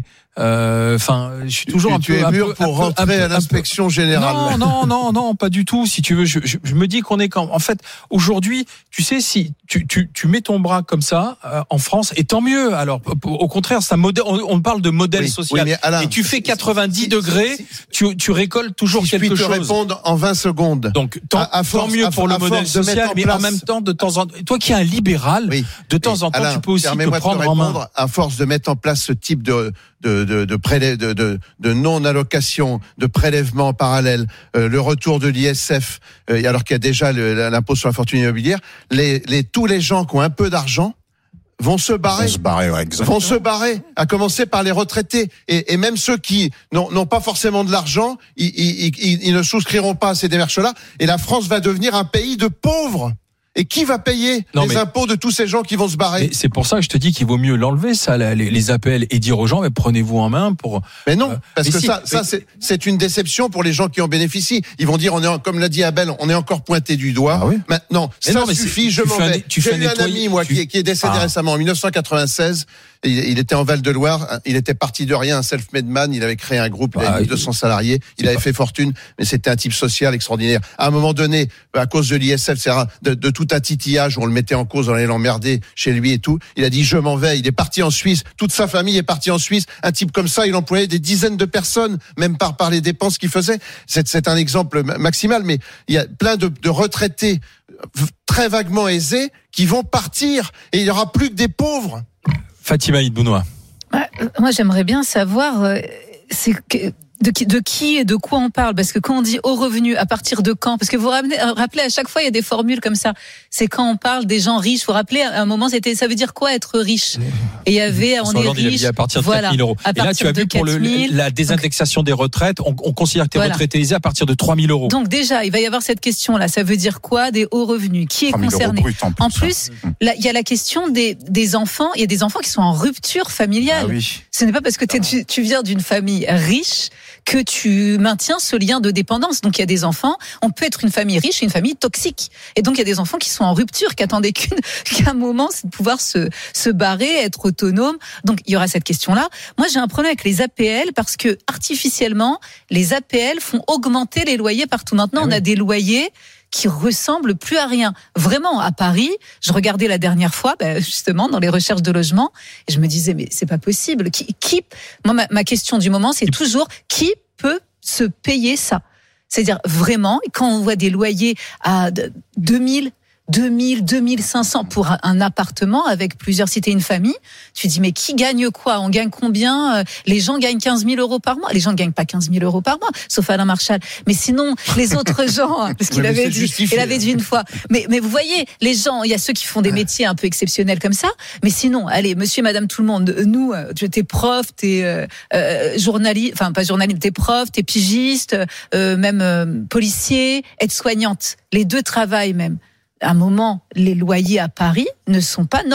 C: Enfin, euh, je suis toujours
F: tu,
C: un
F: tu
C: peu
F: es
C: un
F: mûr
C: peu,
F: pour
C: un
F: rentrer
C: peu,
F: à l'inspection générale.
C: Non, non, non, non, pas du tout. Si tu veux, je, je, je me dis qu'on est quand, en fait, aujourd'hui, tu sais, si tu, tu, tu mets ton bras comme ça euh, en France, et tant mieux. Alors, au contraire, ça modèle. On, on parle de modèle
F: oui,
C: social.
F: Oui, Alain,
C: et tu fais quatre-vingt-dix
F: si,
C: degrés, si, si, tu, tu récoltes toujours
F: si
C: quelque chose.
F: Je puis te répondre en vingt secondes.
C: Donc, tant, à, à force, tant mieux pour à, le à modèle social, en mais place... en même temps, de temps en temps, toi qui es un libéral, oui, de temps oui, en temps,
F: Alain,
C: tu peux aussi te prendre
F: te
C: en main.
F: À force de mettre en place ce type de de de de, prélè- de, de, de non-allocation, de prélèvement parallèle, euh, le retour de l'I S F, euh, alors qu'il y a déjà le, l'impôt sur la fortune immobilière, les, les tous les gens qui ont un peu d'argent vont se barrer,
E: vont se barrer, ouais,
F: vont se barrer, à commencer par les retraités, et, et même ceux qui n'ont, n'ont pas forcément de l'argent, ils, ils, ils, ils ne souscriront pas à ces démarches-là, et la France va devenir un pays de pauvres. Et qui va payer non, les mais, impôts de tous ces gens qui vont se barrer?
C: C'est pour ça que je te dis qu'il vaut mieux l'enlever, ça, les, les appels, et dire aux gens, mais prenez-vous en main pour.
F: Mais non, euh, parce
C: mais
F: que
C: si,
F: ça,
C: mais...
F: ça c'est, c'est une déception pour les gens qui en bénéficient. Ils vont dire, on est, comme l'a dit Abel, on est encore pointé du doigt.
E: Ah oui.
F: Maintenant, mais ça non, suffit, je m'en vais. J'ai eu un ami, moi, tu... qui, qui est décédé ah. récemment en dix-neuf cent quatre-vingt-seize. Il, il était en Val-de-Loire. Il était parti de rien, un self-made man. Il avait créé un groupe, il avait ah, deux cents salariés. Il avait pas... fait fortune, mais c'était un type social extraordinaire. À un moment donné, à cause de l'I S F, c'est de, de tout un titillage, on le mettait en cause, on allait l'emmerder chez lui et tout. Il a dit, je m'en vais. Il est parti en Suisse. Toute sa famille est partie en Suisse. Un type comme ça, il employait des dizaines de personnes, même par, par les dépenses qu'il faisait. C'est, c'est un exemple maximal, mais il y a plein de, de retraités très vaguement aisés qui vont partir et il y aura plus que des pauvres.
C: Fatima Idbounoua.
H: Ouais, moi, j'aimerais bien savoir, euh, c'est que, de qui, de qui et de quoi on parle, parce que quand on dit au revenu, à partir de quand, parce que vous ramenez, rappelez à chaque fois il y a des formules comme ça. C'est quand on parle des gens riches. Vous rappelez à un moment c'était, ça veut dire quoi être riche? Et il y avait, on est riche.
C: À partir de
H: voilà,
C: quatre mille euros. Et là tu as vu pour le, la désindexation des retraites, on, on considère que tu es voilà. retraité aisé à partir de trois mille euros.
H: Donc déjà il va y avoir cette question là. Ça veut dire quoi des hauts revenus? Qui est concerné?
E: Brut, en plus,
H: en plus là, il y a la question des des enfants. Il y a des enfants qui sont en rupture familiale.
E: Ah oui.
H: Ce n'est pas parce que t'es, tu, tu viens d'une famille riche que tu maintiens ce lien de dépendance. Donc il y a des enfants, on peut être une famille riche et une famille toxique. Et donc il y a des enfants qui sont en rupture, qui attendaient qu'une, qu'un moment, c'est de pouvoir se, se barrer, être autonome. Donc il y aura cette question-là. Moi j'ai un problème avec les A P L parce que artificiellement, les A P L font augmenter les loyers partout. Maintenant, ah on oui. a des loyers qui ressemblent plus à rien. Vraiment, à Paris, je regardais la dernière fois, ben justement, dans les recherches de logement, et je me disais, mais c'est pas possible. Qui, qui moi, ma, ma question du moment, c'est toujours, qui peut se payer ça? C'est-à-dire, vraiment, quand on voit des loyers à deux mille, deux mille, deux mille cinq cents pour un appartement avec plusieurs, si t'es une famille, tu te dis, mais qui gagne quoi? On gagne combien? Les gens gagnent quinze mille euros par mois. Les gens ne gagnent pas quinze mille euros par mois, sauf Alain Marchal. Mais sinon, les autres gens, parce qu'il avait dit, il avait dit une fois. Mais, mais vous voyez, les gens, il y a ceux qui font des métiers un peu exceptionnels comme ça. Mais sinon, allez, monsieur, madame, tout le monde, nous, t'es prof, t'es, euh, euh, journaliste, enfin, pas journaliste, t'es prof, t'es pigiste, euh, même, euh, policier, aide-soignante. Les deux travaillent même. À un moment, les loyers à Paris ne sont pas normaux.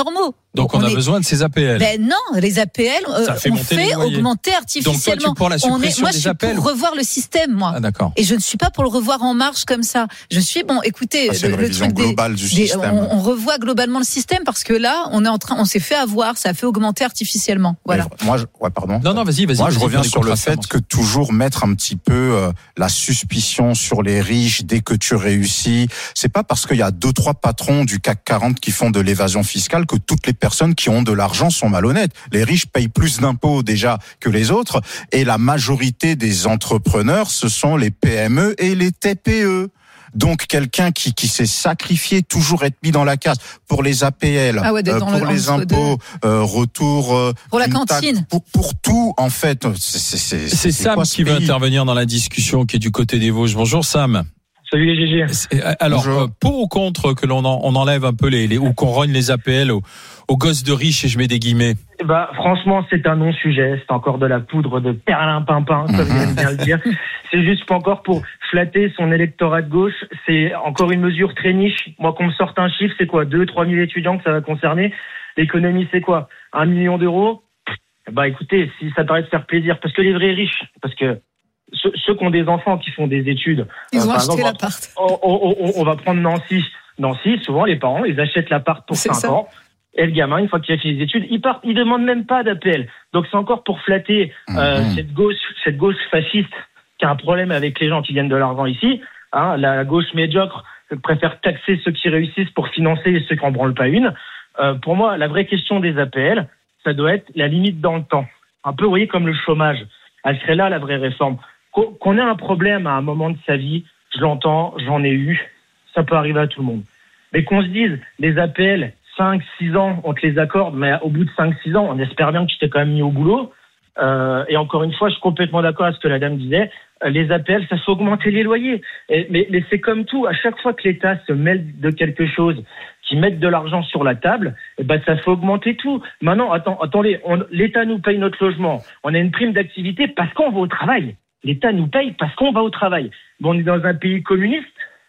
C: Donc on, on a est... besoin de ces A P L.
H: Ben non, les A P L, euh, fait on fait augmenter artificiellement.
C: Donc toi, tu pour la suppression
H: on est... Moi,
C: des
H: je suis
C: A P L
H: pour revoir le système, moi.
C: Ah, d'accord.
H: Et je ne suis pas pour le revoir en marche comme ça. Je suis bon. Écoutez,
E: ah, c'est
H: le,
E: une
H: le truc
E: globale
H: des,
E: du
H: des
E: système.
H: on, on revoit globalement le système parce que là, on est en train, on s'est fait avoir, ça a fait augmenter artificiellement. Voilà.
E: Mais moi, je... ouais, pardon.
C: Non, non, vas-y, vas-y.
E: Moi,
C: vas-y,
E: je reviens sur le fait
C: ça,
E: que toujours mettre un petit peu euh, la suspicion sur les riches dès que tu réussis. C'est pas parce qu'il y a deux, trois patrons du C A C quarante qui font de l'évasion fiscale que toutes les personnes qui ont de l'argent sont malhonnêtes. Les riches payent plus d'impôts déjà que les autres et la majorité des entrepreneurs, ce sont les P M E et les T P E. Donc quelqu'un qui qui s'est sacrifié, toujours être mis dans la case pour les A P L,
H: ah ouais,
E: euh, pour les impôts, euh, retour euh,
H: pour la cantine,
E: taxe, pour pour tout en fait. C'est c'est c'est,
C: c'est, c'est Sam qui veut intervenir dans la discussion, qui est du côté des Vosges. Bonjour Sam.
I: Salut les G G.
C: Alors, euh, pour ou contre que l'on en, on enlève un peu les, les ou qu'on rogne les A P L aux, aux gosses de riches, et je mets des guillemets.
I: Bah franchement, c'est un non-sujet. C'est encore de la poudre de perlimpinpin, comme j'aime bien le dire. C'est juste pas encore pour flatter son électorat de gauche. C'est encore une mesure très niche. Moi, qu'on me sorte un chiffre, c'est quoi, deux, trois mille étudiants que ça va concerner. L'économie, c'est quoi, un million d'euros. Bah écoutez, si ça paraît de faire plaisir, parce que les vrais riches, parce que Ceux, ceux qui ont des enfants qui font des études,
H: ils
I: euh,
H: ont acheté
I: exemple,
H: l'appart.
I: On, on, on, on va prendre Nancy. Nancy, souvent les parents, ils achètent l'appart pour cinq ans. Et le gamin, une fois qu'il a fini les études, il part, il demande même pas d'A P L. Donc c'est encore pour flatter euh, mmh. cette gauche, cette gauche fasciste qui a un problème avec les gens qui gagnent de l'argent ici. Hein, la gauche médiocre préfère taxer ceux qui réussissent pour financer ceux qui en branlent pas une. Euh, pour moi, la vraie question des A P L, ça doit être la limite dans le temps. Un peu, vous voyez, comme le chômage. Elle serait là la vraie réforme. Qu'on ait un problème à un moment de sa vie, je l'entends, j'en ai eu, ça peut arriver à tout le monde. Mais qu'on se dise, les A P L, cinq six ans, on te les accorde, mais au bout de cinq six ans, on espère bien que tu t'es quand même mis au boulot. Euh, et encore une fois, je suis complètement d'accord avec ce que la dame disait, les A P L, ça fait augmenter les loyers. Et, mais, mais c'est comme tout, à chaque fois que l'État se mêle de quelque chose, qui mettent de l'argent sur la table, eh ben ça fait augmenter tout. Maintenant, attends, attendez, on, l'État nous paye notre logement, on a une prime d'activité parce qu'on va au travail. L'État nous paye parce qu'on va au travail. Bon, on est dans un pays communiste.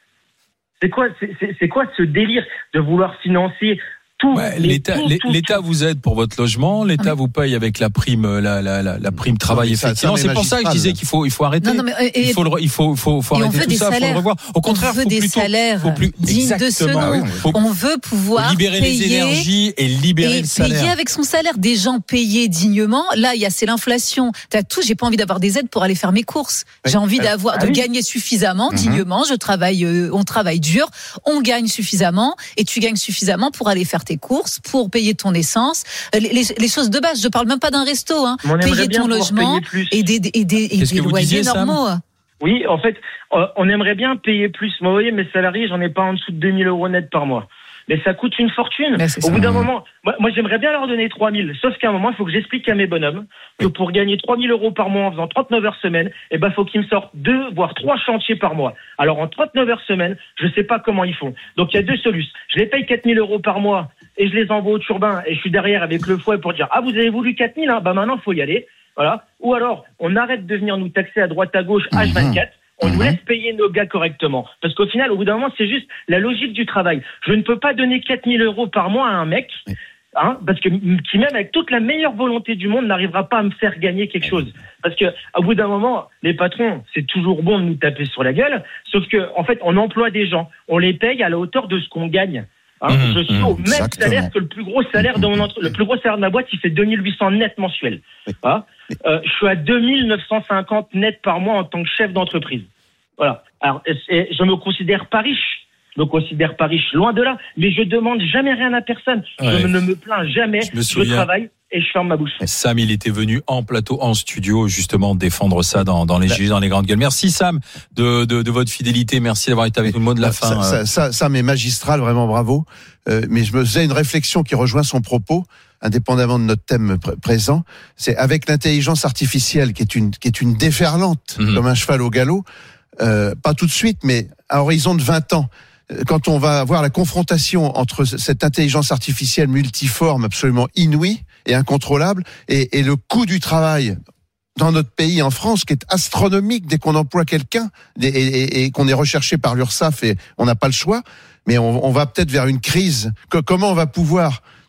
I: C'est quoi, c'est, c'est, c'est quoi ce délire de vouloir financer tout,
C: ouais, l'État, tout, tout, l'État tout. vous aide pour votre logement, l'État ah, vous paye avec la prime, la la la, la prime travail non, effectivement. Ça, c'est pour ça que je disais qu'il faut il faut arrêter. Non, non, mais, et, il faut le, il faut faut faut arrêter tout ça, il faut le revoir. Au contraire,
H: on veut
C: faut
H: des
C: plutôt,
H: salaires
C: faut plus,
H: dignes de ce nom.
C: Faut,
H: on veut pouvoir
C: libérer
H: payer,
C: les énergies et libérer
H: et
C: le salaire.
H: Payer avec son salaire, des gens payés dignement. Là, il y a c'est l'inflation. T'as tout. J'ai pas envie d'avoir des aides pour aller faire mes courses. J'ai envie d'avoir de gagner suffisamment dignement. Je travaille, on travaille dur, on gagne suffisamment et tu gagnes suffisamment pour aller faire tes courses, pour payer ton essence, les, les, les choses de base. Je parle même pas d'un resto, hein. Payer ton logement et des, et des, et des loyers disiez, normaux. Sam
I: oui, en fait, on aimerait bien payer plus. Moi, vous voyez, mes salariés, j'en ai pas en dessous de deux mille euros net par mois. Mais ça coûte une fortune. Au ça. bout d'un moment, moi, moi, j'aimerais bien leur donner trois mille. Sauf qu'à un moment, il faut que j'explique à mes bonhommes que pour gagner trois mille euros par mois en faisant trente-neuf heures semaine, eh ben, faut qu'ils me sortent deux, voire trois chantiers par mois. Alors, en trente-neuf heures semaine, je sais pas comment ils font. Donc, il y a deux solutions. Je les paye quatre mille euros par mois et je les envoie au turbin et je suis derrière avec le fouet pour dire, ah, vous avez voulu quatre mille, hein? Bah, maintenant, il faut y aller. Voilà. Ou alors, on arrête de venir nous taxer à droite à gauche, H vingt-quatre. On nous laisse payer nos gars correctement. Parce qu'au final, au bout d'un moment, c'est juste la logique du travail. Je ne peux pas donner quatre mille euros par mois à un mec, hein, parce que, qui même avec toute la meilleure volonté du monde n'arrivera pas à me faire gagner quelque chose. Parce que, au bout d'un moment, les patrons, c'est toujours bon de nous taper sur la gueule, sauf que, en fait, on emploie des gens. On les paye à la hauteur de ce qu'on gagne. Hein, mmh, je suis mmh, au même exactement. salaire que le plus gros salaire de mon entre... le plus gros salaire de ma boîte, il fait deux mille huit cents net mensuels. Hein euh, je suis à deux mille neuf cent cinquante net par mois en tant que chef d'entreprise. Voilà. Alors, et je me considère pas riche. Je me considère pas riche, loin de là. Mais je demande jamais rien à personne. Ouais. Je ne me plains jamais. Je, je travaille et je ferme ma bouche.
C: Sam, il était venu en plateau, en studio, justement, défendre ça dans, dans les G G, dans les grandes gueules. Merci, Sam, de, de, de votre fidélité. Merci d'avoir été avec nous. Le mot de la fin.
F: Ça, ça, ça, Sam est magistral, vraiment bravo. Euh, mais je me faisais une réflexion qui rejoint son propos, indépendamment de notre thème pr- présent. C'est avec l'intelligence artificielle, qui est une, qui est une déferlante, mmh. comme un cheval au galop. Euh, pas tout de suite, mais à horizon de vingt ans, quand on va avoir la confrontation entre cette intelligence artificielle multiforme absolument inouïe et incontrôlable et, et le coût du travail dans notre pays, en France, qui est astronomique dès qu'on emploie quelqu'un et, et, et qu'on est recherché par l'URSSAF et on n'a pas le choix, mais on, on va peut-être vers une crise. Que, comment on va pouvoir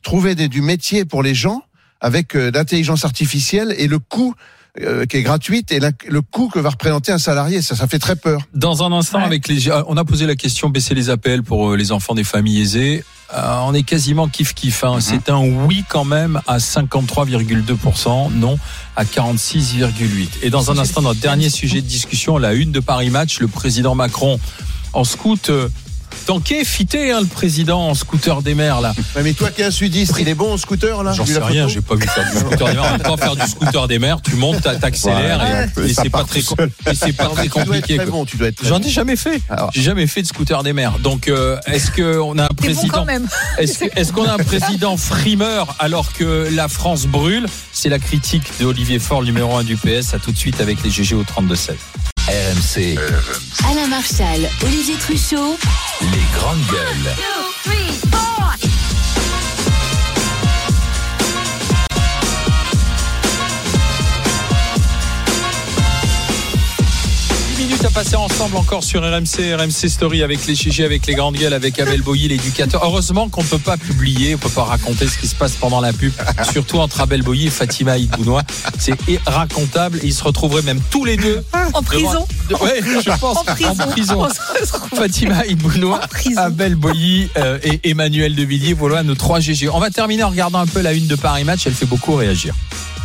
F: trouver des, du métier pour les gens avec euh, l'intelligence artificielle et le coût euh, qui est gratuite et la, le coût que va représenter un salarié. Ça, ça fait très peur.
C: Dans un instant, ouais. avec les, on a posé la question baisser les A P L pour les enfants des familles aisées. Euh, on est quasiment kiff-kiff. Hein. Mm-hmm. C'est un oui quand même à cinquante-trois virgule deux pour cent, non à quarante-six virgule huit pour cent. Et dans un instant, notre dernier sujet de discussion, la une de Paris Match, le président Macron en scout. Euh, Tanké, fité, hein, le président en scooter des mers, là.
F: Ouais, mais toi qui es un sudiste, il est bon en scooter, là?
C: J'en sais rien, j'ai pas vu faire du scooter des mers. En même temps, faire du scooter des mers, tu montes, t'accélères, ouais, et, et c'est pas très, com- et c'est pas très compliqué.
F: Bon, tu dois être
C: J'en
F: bon.
C: ai jamais fait. Alors. J'ai jamais fait de scooter des mers. Donc, euh, est-ce qu'on a un président,
H: bon quand même.
C: est-ce, que, est-ce qu'on a un président frimeur alors que la France brûle? C'est la critique d'Olivier Faure, le numéro un du P S. À tout de suite avec les G G au trente-deux seize.
A: R M C.
B: Alain Marchal, Olivier Truchot.
A: Les grandes gueules.
B: Two, three, four.
C: dix minutes à passer ensemble encore sur R M C, R M C Story avec les G G, avec les grandes gueules, avec Abel Boilly, l'éducateur. Heureusement qu'on ne peut pas publier, on ne peut pas raconter ce qui se passe pendant la pub, surtout entre Abel Boilly et Fatima Aït-Bounoua. C'est irracontable et ils se retrouveraient même tous les deux
H: en prison.
C: Oui, je pense en prison. En prison. Fatima Aït-Bounoua, Abel Boilly euh, et Emmanuel Devilliers, voilà nos trois G G. On va terminer en regardant un peu la une de Paris Match, elle fait beaucoup réagir.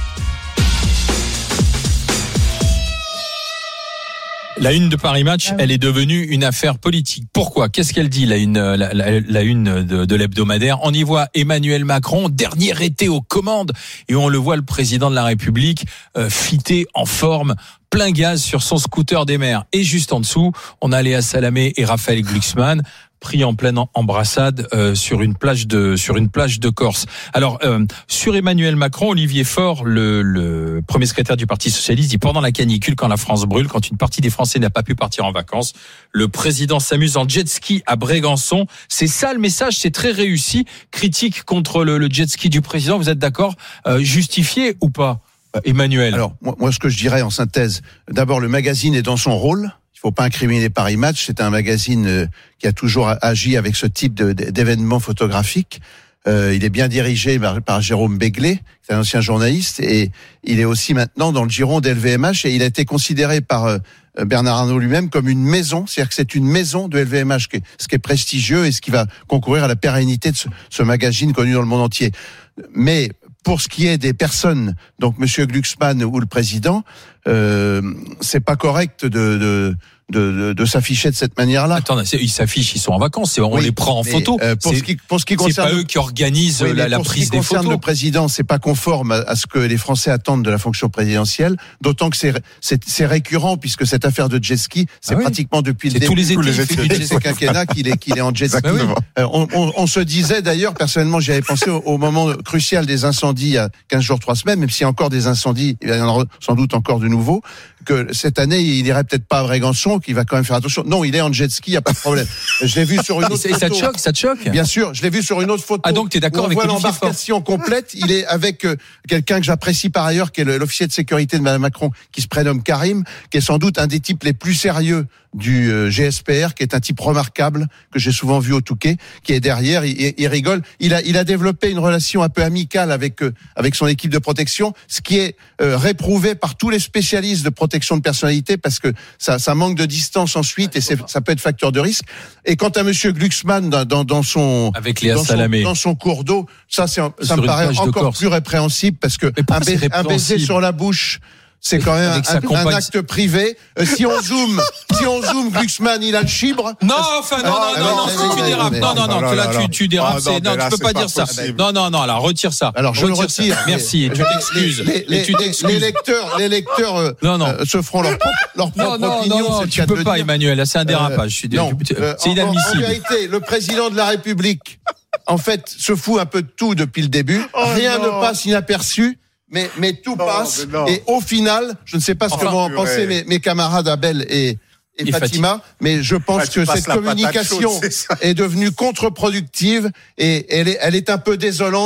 C: La une de Paris Match, elle est devenue une affaire politique. Pourquoi ? Qu'est-ce qu'elle dit, la une, la, la, la une de, de l'hebdomadaire ? On y voit Emmanuel Macron, dernier été aux commandes, et on le voit, le président de la République, euh, fité, en forme, plein gaz sur son scooter des mers. Et juste en dessous, on a Léa Salamé et Raphaël Glucksmann, pris en pleine embrassade euh, sur une plage de sur une plage de Corse. Alors euh, sur Emmanuel Macron, Olivier Faure, le, le premier secrétaire du Parti socialiste, dit pendant la canicule, quand la France brûle, quand une partie des Français n'a pas pu partir en vacances, le président s'amuse en jet ski à Brégançon. C'est ça le message, c'est très réussi. Critique contre le, le jet ski du président. Vous êtes d'accord ? euh, Justifié ou pas, Emmanuel ?
F: Alors moi, moi, ce que je dirais en synthèse, d'abord le magazine est dans son rôle. Il faut pas incriminer Paris Match. C'est un magazine euh, qui a toujours agi avec ce type de, d'événements photographiques. Euh, il est bien dirigé par, par Jérôme Béglé, qui est un ancien journaliste, et il est aussi maintenant dans le giron d'L V M H, et il a été considéré par euh, Bernard Arnault lui-même comme une maison, c'est-à-dire que c'est une maison de L V M H, ce qui est prestigieux et ce qui va concourir à la pérennité de ce, ce magazine connu dans le monde entier. Mais pour ce qui est des personnes, donc Monsieur Glucksmann ou le président, euh, c'est pas correct de, de De, de, de s'afficher de cette manière-là.
C: Attends, ils s'affichent, ils sont en vacances, on oui, les prend en photo.
F: Euh, pour, ce qui, pour ce qui concerne,
C: c'est pas eux qui organisent oui, la, la prise des photos. Pour ce qui concerne
F: le président, c'est pas conforme à, à ce que les Français attendent de la fonction présidentielle. D'autant que c'est, c'est, c'est récurrent puisque cette affaire de jet ski, c'est ah oui. pratiquement depuis
C: c'est
F: le
C: début.
F: Tous
C: les étés,
F: depuis le début quinquennat qu'il est, qu'il est en jet ski. Oui. Euh, on, on, on se disait d'ailleurs, personnellement, j'y avais pensé au, au moment crucial des incendies il y a quinze jours, trois semaines, même s'il y a encore des incendies, il y en aura sans doute encore de nouveaux, que cette année, il irait peut-être pas à Brégançon, qu'il va quand même faire attention. Non, il est en jet ski, il n'y a pas de problème. Je l'ai vu sur une autre
C: et
F: photo.
C: Ça te choque, ça te choque ?
F: Bien sûr, je l'ai vu sur une autre photo.
C: Ah donc t'es d'accord
F: on
C: avec
F: voit
C: Olivier
F: l'embarcation complète. Il est avec euh, quelqu'un que j'apprécie par ailleurs, qui est le, l'officier de sécurité de Mme Macron, qui se prénomme Karim, qui est sans doute un des types les plus sérieux du euh, G S P R, qui est un type remarquable, que j'ai souvent vu au Touquet, qui est derrière, il, il rigole. Il a, il a développé une relation un peu amicale avec, euh, avec son équipe de protection, ce qui est euh, réprouvé par tous les spécialistes de protection de personnalité, parce que ça, ça manque de distance ensuite, et c'est, ça peut être facteur de risque. Et quant à Monsieur Glucksmann, dans, dans, dans son,
C: avec Léa
F: dans, son
C: dans
F: son cours d'eau, ça, c'est, ça me paraît encore plus répréhensible, parce que un, baiser, un baiser sur la bouche, c'est quand même un, un acte privé. Euh, si on zoome, si on zoome, Glucksmann, il a le chibre.
C: Non, enfin, non, non, non, non, non, tu dérapes. Non, non, non, là, tu, tu dérapes. Non, tu peux pas dire ça. Non, non, non, alors, retire ça.
F: Alors, je le retire.
C: Merci, et tu t'excuses.
F: Les lecteurs, les lecteurs, non, non, se feront leur propre, leur propre opinion.
C: Non, non, tu peux pas, Emmanuel, c'est un dérapage. Je suis désolé. C'est inadmissible.
F: En vérité, le président de la République, en fait, se fout un peu de tout depuis le début. Rien ne passe inaperçu. Mais, mais tout non, passe, mais et au final, je ne sais pas ce enfin, que vont en penser mes, mes camarades Abel et, et, et Fatima, Fatima, mais je pense ah, que cette communication chaude, est, est devenue contre-productive et elle est, elle est un peu désolante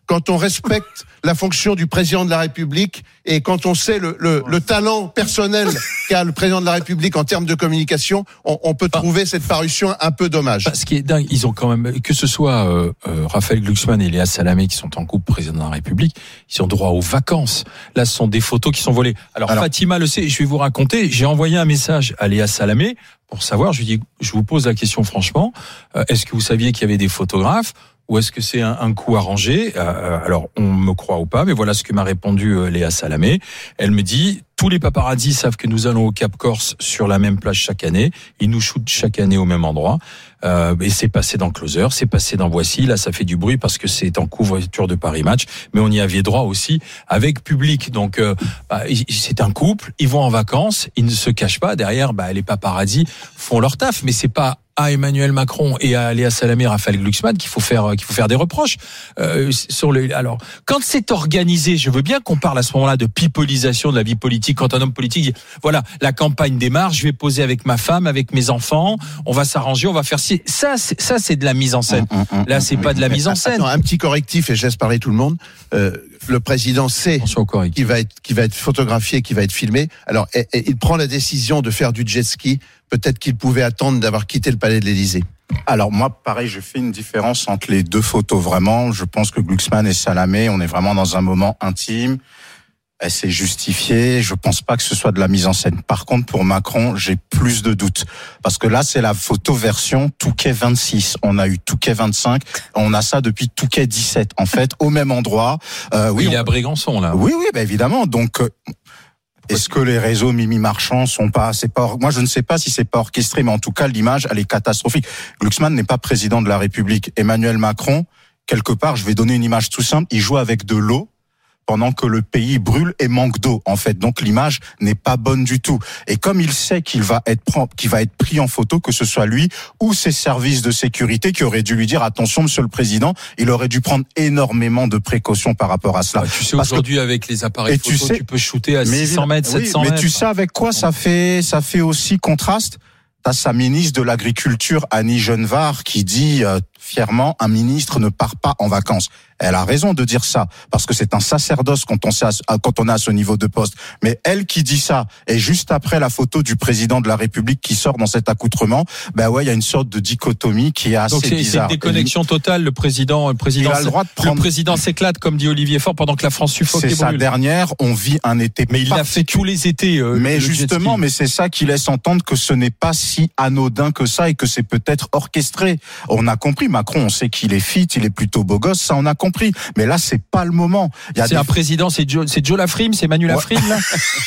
F: quand on respecte la fonction du président de la République et quand on sait le, le, le talent personnel qu'a le président de la République en termes de communication, on, on peut trouver cette parution un peu dommage.
C: Ce qui est dingue, ils ont quand même, que ce soit euh, euh, Raphaël Glucksmann et Léa Salamé qui sont en couple président de la République, ils ont droit aux vacances. Là, ce sont des photos qui sont volées. Alors, Alors Fatima le sait, je vais vous raconter, j'ai envoyé un message à Léa Salamé pour savoir, je lui dis, je vous pose la question franchement, euh, est-ce que vous saviez qu'il y avait des photographes ou est-ce que c'est un, un coup arrangé? euh, Alors, on me croit ou pas, mais voilà ce que m'a répondu euh, Léa Salamé. Elle me dit, tous les paparazzis savent que nous allons au Cap Corse sur la même plage chaque année. Ils nous shootent chaque année au même endroit. Euh, et c'est passé dans Closer, c'est passé dans Voici. Là, ça fait du bruit parce que c'est en couverture de Paris Match, mais on y avait droit aussi avec public. Donc, euh, bah, c'est un couple, ils vont en vacances, ils ne se cachent pas. Derrière, bah, les paparazzis font leur taf, mais c'est pas à Emmanuel Macron et à Léa Salamé, Raphaël Glucksmann qu'il faut faire qu'il faut faire des reproches euh, sur le. Alors, quand c'est organisé, je veux bien qu'on parle à ce moment-là de pipolisation de la vie politique. Quand un homme politique dit voilà, la campagne démarre, je vais poser avec ma femme, avec mes enfants, on va s'arranger, on va faire ci. Ça, c'est, ça, c'est de la mise en scène. Là, c'est pas de la mise en scène.
F: Attends, un petit correctif et je laisse parler tout le monde. Euh, le président sait qu'il va être qui va être photographié, qui va être filmé. Alors, et, et, il prend la décision de faire du jet ski. Peut-être qu'il pouvait attendre d'avoir quitté le palais de l'Élysée.
E: Alors moi, pareil, je fais une différence entre les deux photos. Vraiment, je pense que Glucksmann et Salamé, on est vraiment dans un moment intime. Elle s'est justifiée. Je pense pas que ce soit de la mise en scène. Par contre, pour Macron, j'ai plus de doutes. Parce que là, c'est la photo version Touquet vingt-six. On a eu Touquet vingt-cinq. On a ça depuis Touquet dix-sept. En fait, au même endroit. Euh, oui,
C: il est
E: on...
C: à Brégançon, là.
E: Oui, oui, bah, évidemment. Donc, euh... est-ce que les réseaux Mimi Marchand sont pas, c'est pas, moi je ne sais pas si c'est pas orchestré, mais en tout cas l'image elle est catastrophique. Glucksmann n'est pas président de la République. Emmanuel Macron, quelque part, je vais donner une image tout simple, il joue avec de l'eau pendant que le pays brûle et manque d'eau, en fait. Donc l'image n'est pas bonne du tout. Et comme il sait qu'il va être qu'il va être pris en photo, que ce soit lui ou ses services de sécurité qui auraient dû lui dire attention, Monsieur le Président, il aurait dû prendre énormément de précautions par rapport à cela.
C: Ah, tu sais, Parce aujourd'hui que... avec les appareils photo, tu, sais... tu peux shooter à six cents mètres,
E: oui,
C: sept cents
E: mais
C: mètres.
E: Mais tu sais avec quoi ça fait ça fait aussi contraste. T'as sa ministre de l'Agriculture, Annie Genevard, qui dit euh, fièrement, un ministre ne part pas en vacances. Elle a raison de dire ça, parce que c'est un sacerdoce quand on, sait à, quand on est à ce niveau de poste. Mais elle qui dit ça, et juste après la photo du président de la République qui sort dans cet accoutrement, ben ouais, il y a une sorte de dichotomie qui est assez
C: Donc c'est,
E: bizarre.
C: C'est une déconnexion totale. Le président, le président,
E: il a le droit de prendre...
C: le président s'éclate, comme dit Olivier Faure, pendant que la France suffoque et brûle.
E: C'est sa dernière. On vit un été.
C: Mais il l'a fait tous les étés. Euh,
E: mais justement, mais c'est ça qui laisse entendre que ce n'est pas si anodin que ça et que c'est peut-être orchestré. On a compris. Macron, on sait qu'il est fit, il est plutôt beau gosse, ça on a compris. Mais là, c'est pas le moment.
C: Il y a c'est des... un président, c'est Joe, c'est Joe Lafrime, c'est Manu Lafrime, ouais.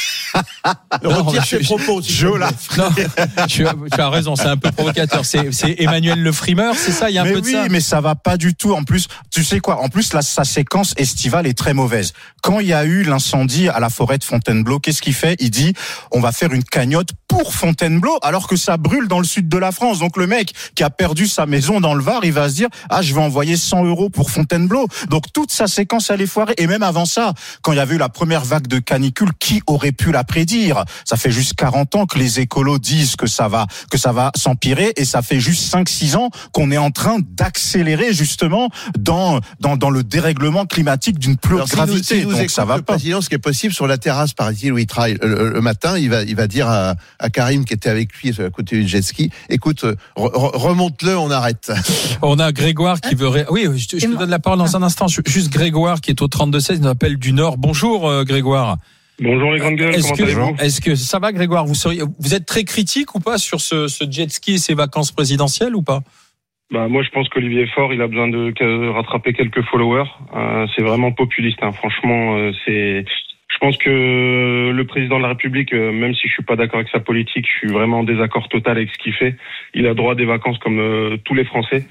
C: là.
F: Non, retire ses propos.
E: Joe Lafrime.
C: Tu as raison, c'est un peu provocateur. C'est, c'est Emmanuel le Frimeur, c'est ça, il y a un
E: mais
C: peu
E: oui,
C: de ça.
E: Mais ça va pas du tout. En plus, tu sais quoi? En plus, là, sa séquence estivale est très mauvaise. Quand il y a eu l'incendie à la forêt de Fontainebleau, qu'est-ce qu'il fait? Il dit, on va faire une cagnotte pour Fontainebleau, alors que ça brûle dans le sud de la France. Donc le mec qui a perdu sa maison dans le Var, il va se dire, ah, je vais envoyer cent euros pour Fontainebleau. Donc toute sa séquence allait foirer. Et même avant ça, quand il y avait eu la première vague de canicule, qui aurait pu la prédire? Ça fait juste quarante ans que les écolos disent que ça va, que ça va s'empirer, et ça fait juste cinq six ans qu'on est en train d'accélérer justement dans, dans, dans le dérèglement climatique d'une plus haute gravité.
F: Si nous, si nous Donc ça va le pas. Président, ce qui est possible sur la terrasse, paraît-il, où il travaille le, le matin, il va, il va dire à, à Karim qui était avec lui à côté du jet ski, écoute, re, remonte-le, on arrête.
C: On a Grégoire qui veut... Ré... Oui, je te, je te donne la parole dans un instant. Juste Grégoire qui est au trente-deux seize, il nous appelle du Nord. Bonjour euh, Grégoire.
J: Bonjour les grandes gueules,
C: est-ce
J: comment
C: que,
J: allez-vous ?
C: Est-ce que ça va Grégoire, vous, seriez, vous êtes très critique ou pas sur ce, ce jet ski et ces vacances présidentielles ou pas ?
J: Bah moi je pense qu'Olivier Faure il a besoin de rattraper quelques followers. Euh, c'est vraiment populiste, hein. Franchement euh, c'est... Je pense que le président de la République, même si je suis pas d'accord avec sa politique, je suis vraiment en désaccord total avec ce qu'il fait. Il a droit à des vacances comme euh, tous les Français.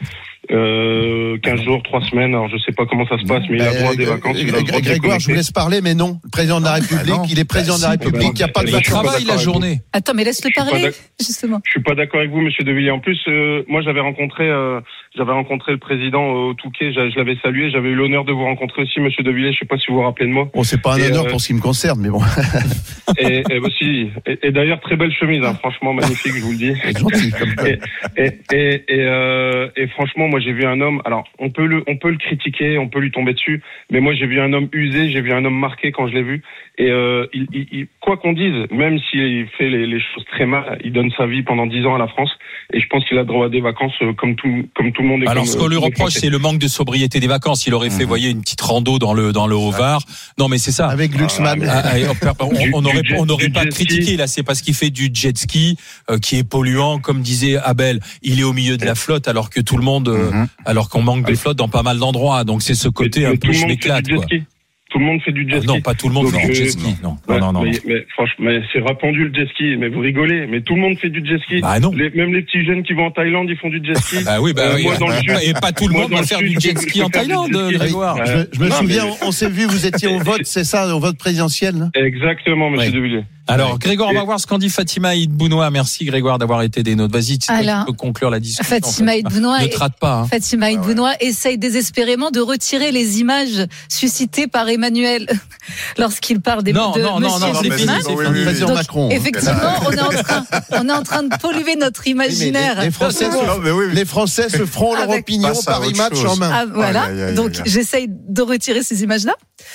J: Euh, quinze jours, trois semaines, alors je sais pas comment ça se passe, mais il a droit à des vacances.
F: Il a droit Grégoire, je vous laisse parler, mais non. Le président de la République, il est président de la République, il n'y a pas de vacances.
C: Il travaille la journée.
H: Attends, mais laisse-le parler, justement.
J: Je suis pas d'accord avec vous, monsieur De Villiers. En plus, euh, moi j'avais rencontré, euh, j'avais rencontré le président au Touquet, je l'avais salué, j'avais eu l'honneur de vous rencontrer aussi, monsieur De Villiers. Je sais pas si vous vous rappelez de moi.
F: Bon, c'est pas un et honneur euh, pour ce qui me concerne, mais bon.
J: et, et aussi, et, et d'ailleurs très belle chemise, hein, franchement magnifique, je vous le dis.
F: C'est gentil. Comme
J: et, et, et, et, euh, et franchement, moi j'ai vu un homme. Alors, on peut le, on peut le critiquer, on peut lui tomber dessus, mais moi, j'ai vu un homme usé, j'ai vu un homme marqué quand je l'ai vu. Et euh, il, il, il, quoi qu'on dise, même s'il fait les, les choses très mal, il donne sa vie pendant dix ans à la France. Et je pense qu'il a droit à des vacances euh, comme tout, comme tout le monde. Et
C: Alors,
J: comme,
C: ce qu'on lui
J: euh,
C: reproche, c'est le manque de sobriété des vacances. Il aurait fait, mmh. voyez, une petite rando dans le dans le Haut-Var. Non, mais c'est ça.
F: Avec Luxman.
C: Ah, ah, on, on aurait, on n'aurait pas critiqué. Là, c'est parce qu'il fait du jet ski euh, qui est polluant, comme disait Abel. Il est au milieu de la flotte, alors que tout le monde, euh, mmh. alors qu'on manque de flotte dans pas mal d'endroits. Donc c'est ce côté mais, un mais peu je m'éclate, quoi.
J: Tout le monde fait du jet ski.
C: Ah non, pas tout le monde fait du jet ski. Non,
J: ouais,
C: non, non.
J: Mais,
C: non.
J: mais franchement, mais c'est répandu le jet ski. Mais vous rigolez. Mais tout le monde fait du jet ski.
C: Bah non.
J: Les, même les petits jeunes qui vont en Thaïlande, ils font du jet ski.
C: Bah oui, bah
J: euh,
C: oui.
J: Moi, dans le sud,
C: et pas tout le monde va faire du jet ski en Thaïlande, Grégoire.
F: Je, je me non, souviens, mais... on s'est vu, vous étiez au vote, c'est ça, au vote présidentiel.
J: Exactement, monsieur ouais. De Villiers.
C: Alors, Grégoire, on va voir ce qu'en dit Fatima Idbounoua. Merci, Grégoire, d'avoir été des nôtres. Vas-y, tu peux conclure la discussion.
H: Fatima Idbounoua.
C: Ne trate pas. Hein.
H: Fatima Idbounoua essaye désespérément de retirer les images suscitées par Emmanuel lorsqu'il parle des
C: non,
H: de
C: non,
H: Monsieur
C: non, non,
H: c'est
C: fini,
F: c'est fini. Oui,
H: Donc,
F: Macron.
H: Effectivement, on est en train, on est en train de polluer notre imaginaire.
F: Oui, les, les, Français se, non, oui. les Français se feront leur
H: Avec
F: opinion Paris Match
E: chose.
F: en main.
H: Ah, voilà.
E: Aïe, aïe, aïe,
H: Donc,
E: aïe.
H: j'essaye de retirer ces images-là.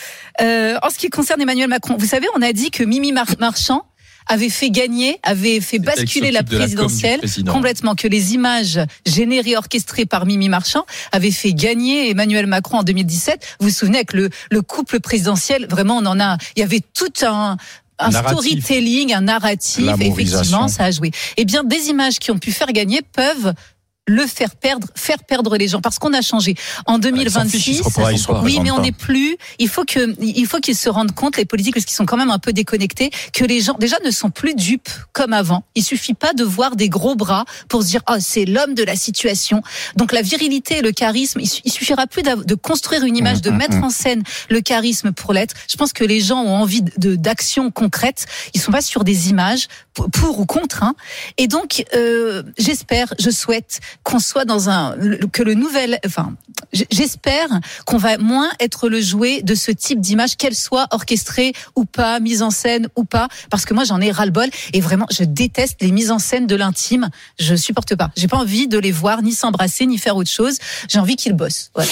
H: Euh, en ce qui concerne Emmanuel Macron, vous savez, on a dit que Mimi Mar- Marchand avait fait gagner, avait fait basculer la présidentielle
C: la
H: complètement, que les images générées, orchestrées par Mimi Marchand avaient fait gagner Emmanuel Macron en deux mille dix-sept. Vous vous souvenez, avec le, le couple présidentiel, vraiment, on en a, il y avait tout un, un narratif. storytelling, un narratif, effectivement, ça a joué. Eh bien, des images qui ont pu faire gagner peuvent le faire perdre, faire perdre les gens, parce qu'on a changé. En deux mille vingt-six, oui, mais on n'est plus, il faut que, il faut qu'ils se rendent compte, les politiques, parce qu'ils sont quand même un peu déconnectés, que les gens, déjà, ne sont plus dupes comme avant. Il suffit pas de voir des gros bras pour se dire, oh, c'est l'homme de la situation. Donc, la virilité et le charisme, il suffira plus de construire une image, de mettre en scène le charisme pour l'être. Je pense que les gens ont envie de, d'actions concrètes. Ils sont pas sur des images, pour ou contre, hein. Et donc, euh, j'espère, je souhaite qu'on soit dans un, que le nouvel, enfin, j'espère qu'on va moins être le jouet de ce type d'image, qu'elle soit orchestrée ou pas, mise en scène ou pas, parce que moi j'en ai ras-le-bol et vraiment je déteste les mises en scène de l'intime, je supporte pas. J'ai pas envie de les voir ni s'embrasser ni faire autre chose. J'ai envie qu'ils bossent. Voilà.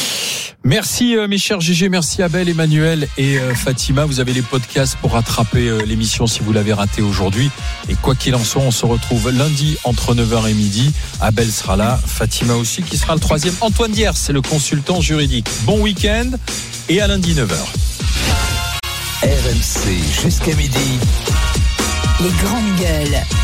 C: Merci euh, mes chers G G, merci Abel, Emmanuel et euh, Fatima. Vous avez les podcasts pour rattraper euh, l'émission si vous l'avez raté aujourd'hui. Et quoi qu'il en soit, on se retrouve lundi entre neuf heures et midi. Abel sera là, Fatima aussi qui sera le troisième. Antoine Diers, c'est le consultant juridique. Bon week-end et à lundi neuf heures.
A: R M C jusqu'à midi.
B: Les grandes gueules.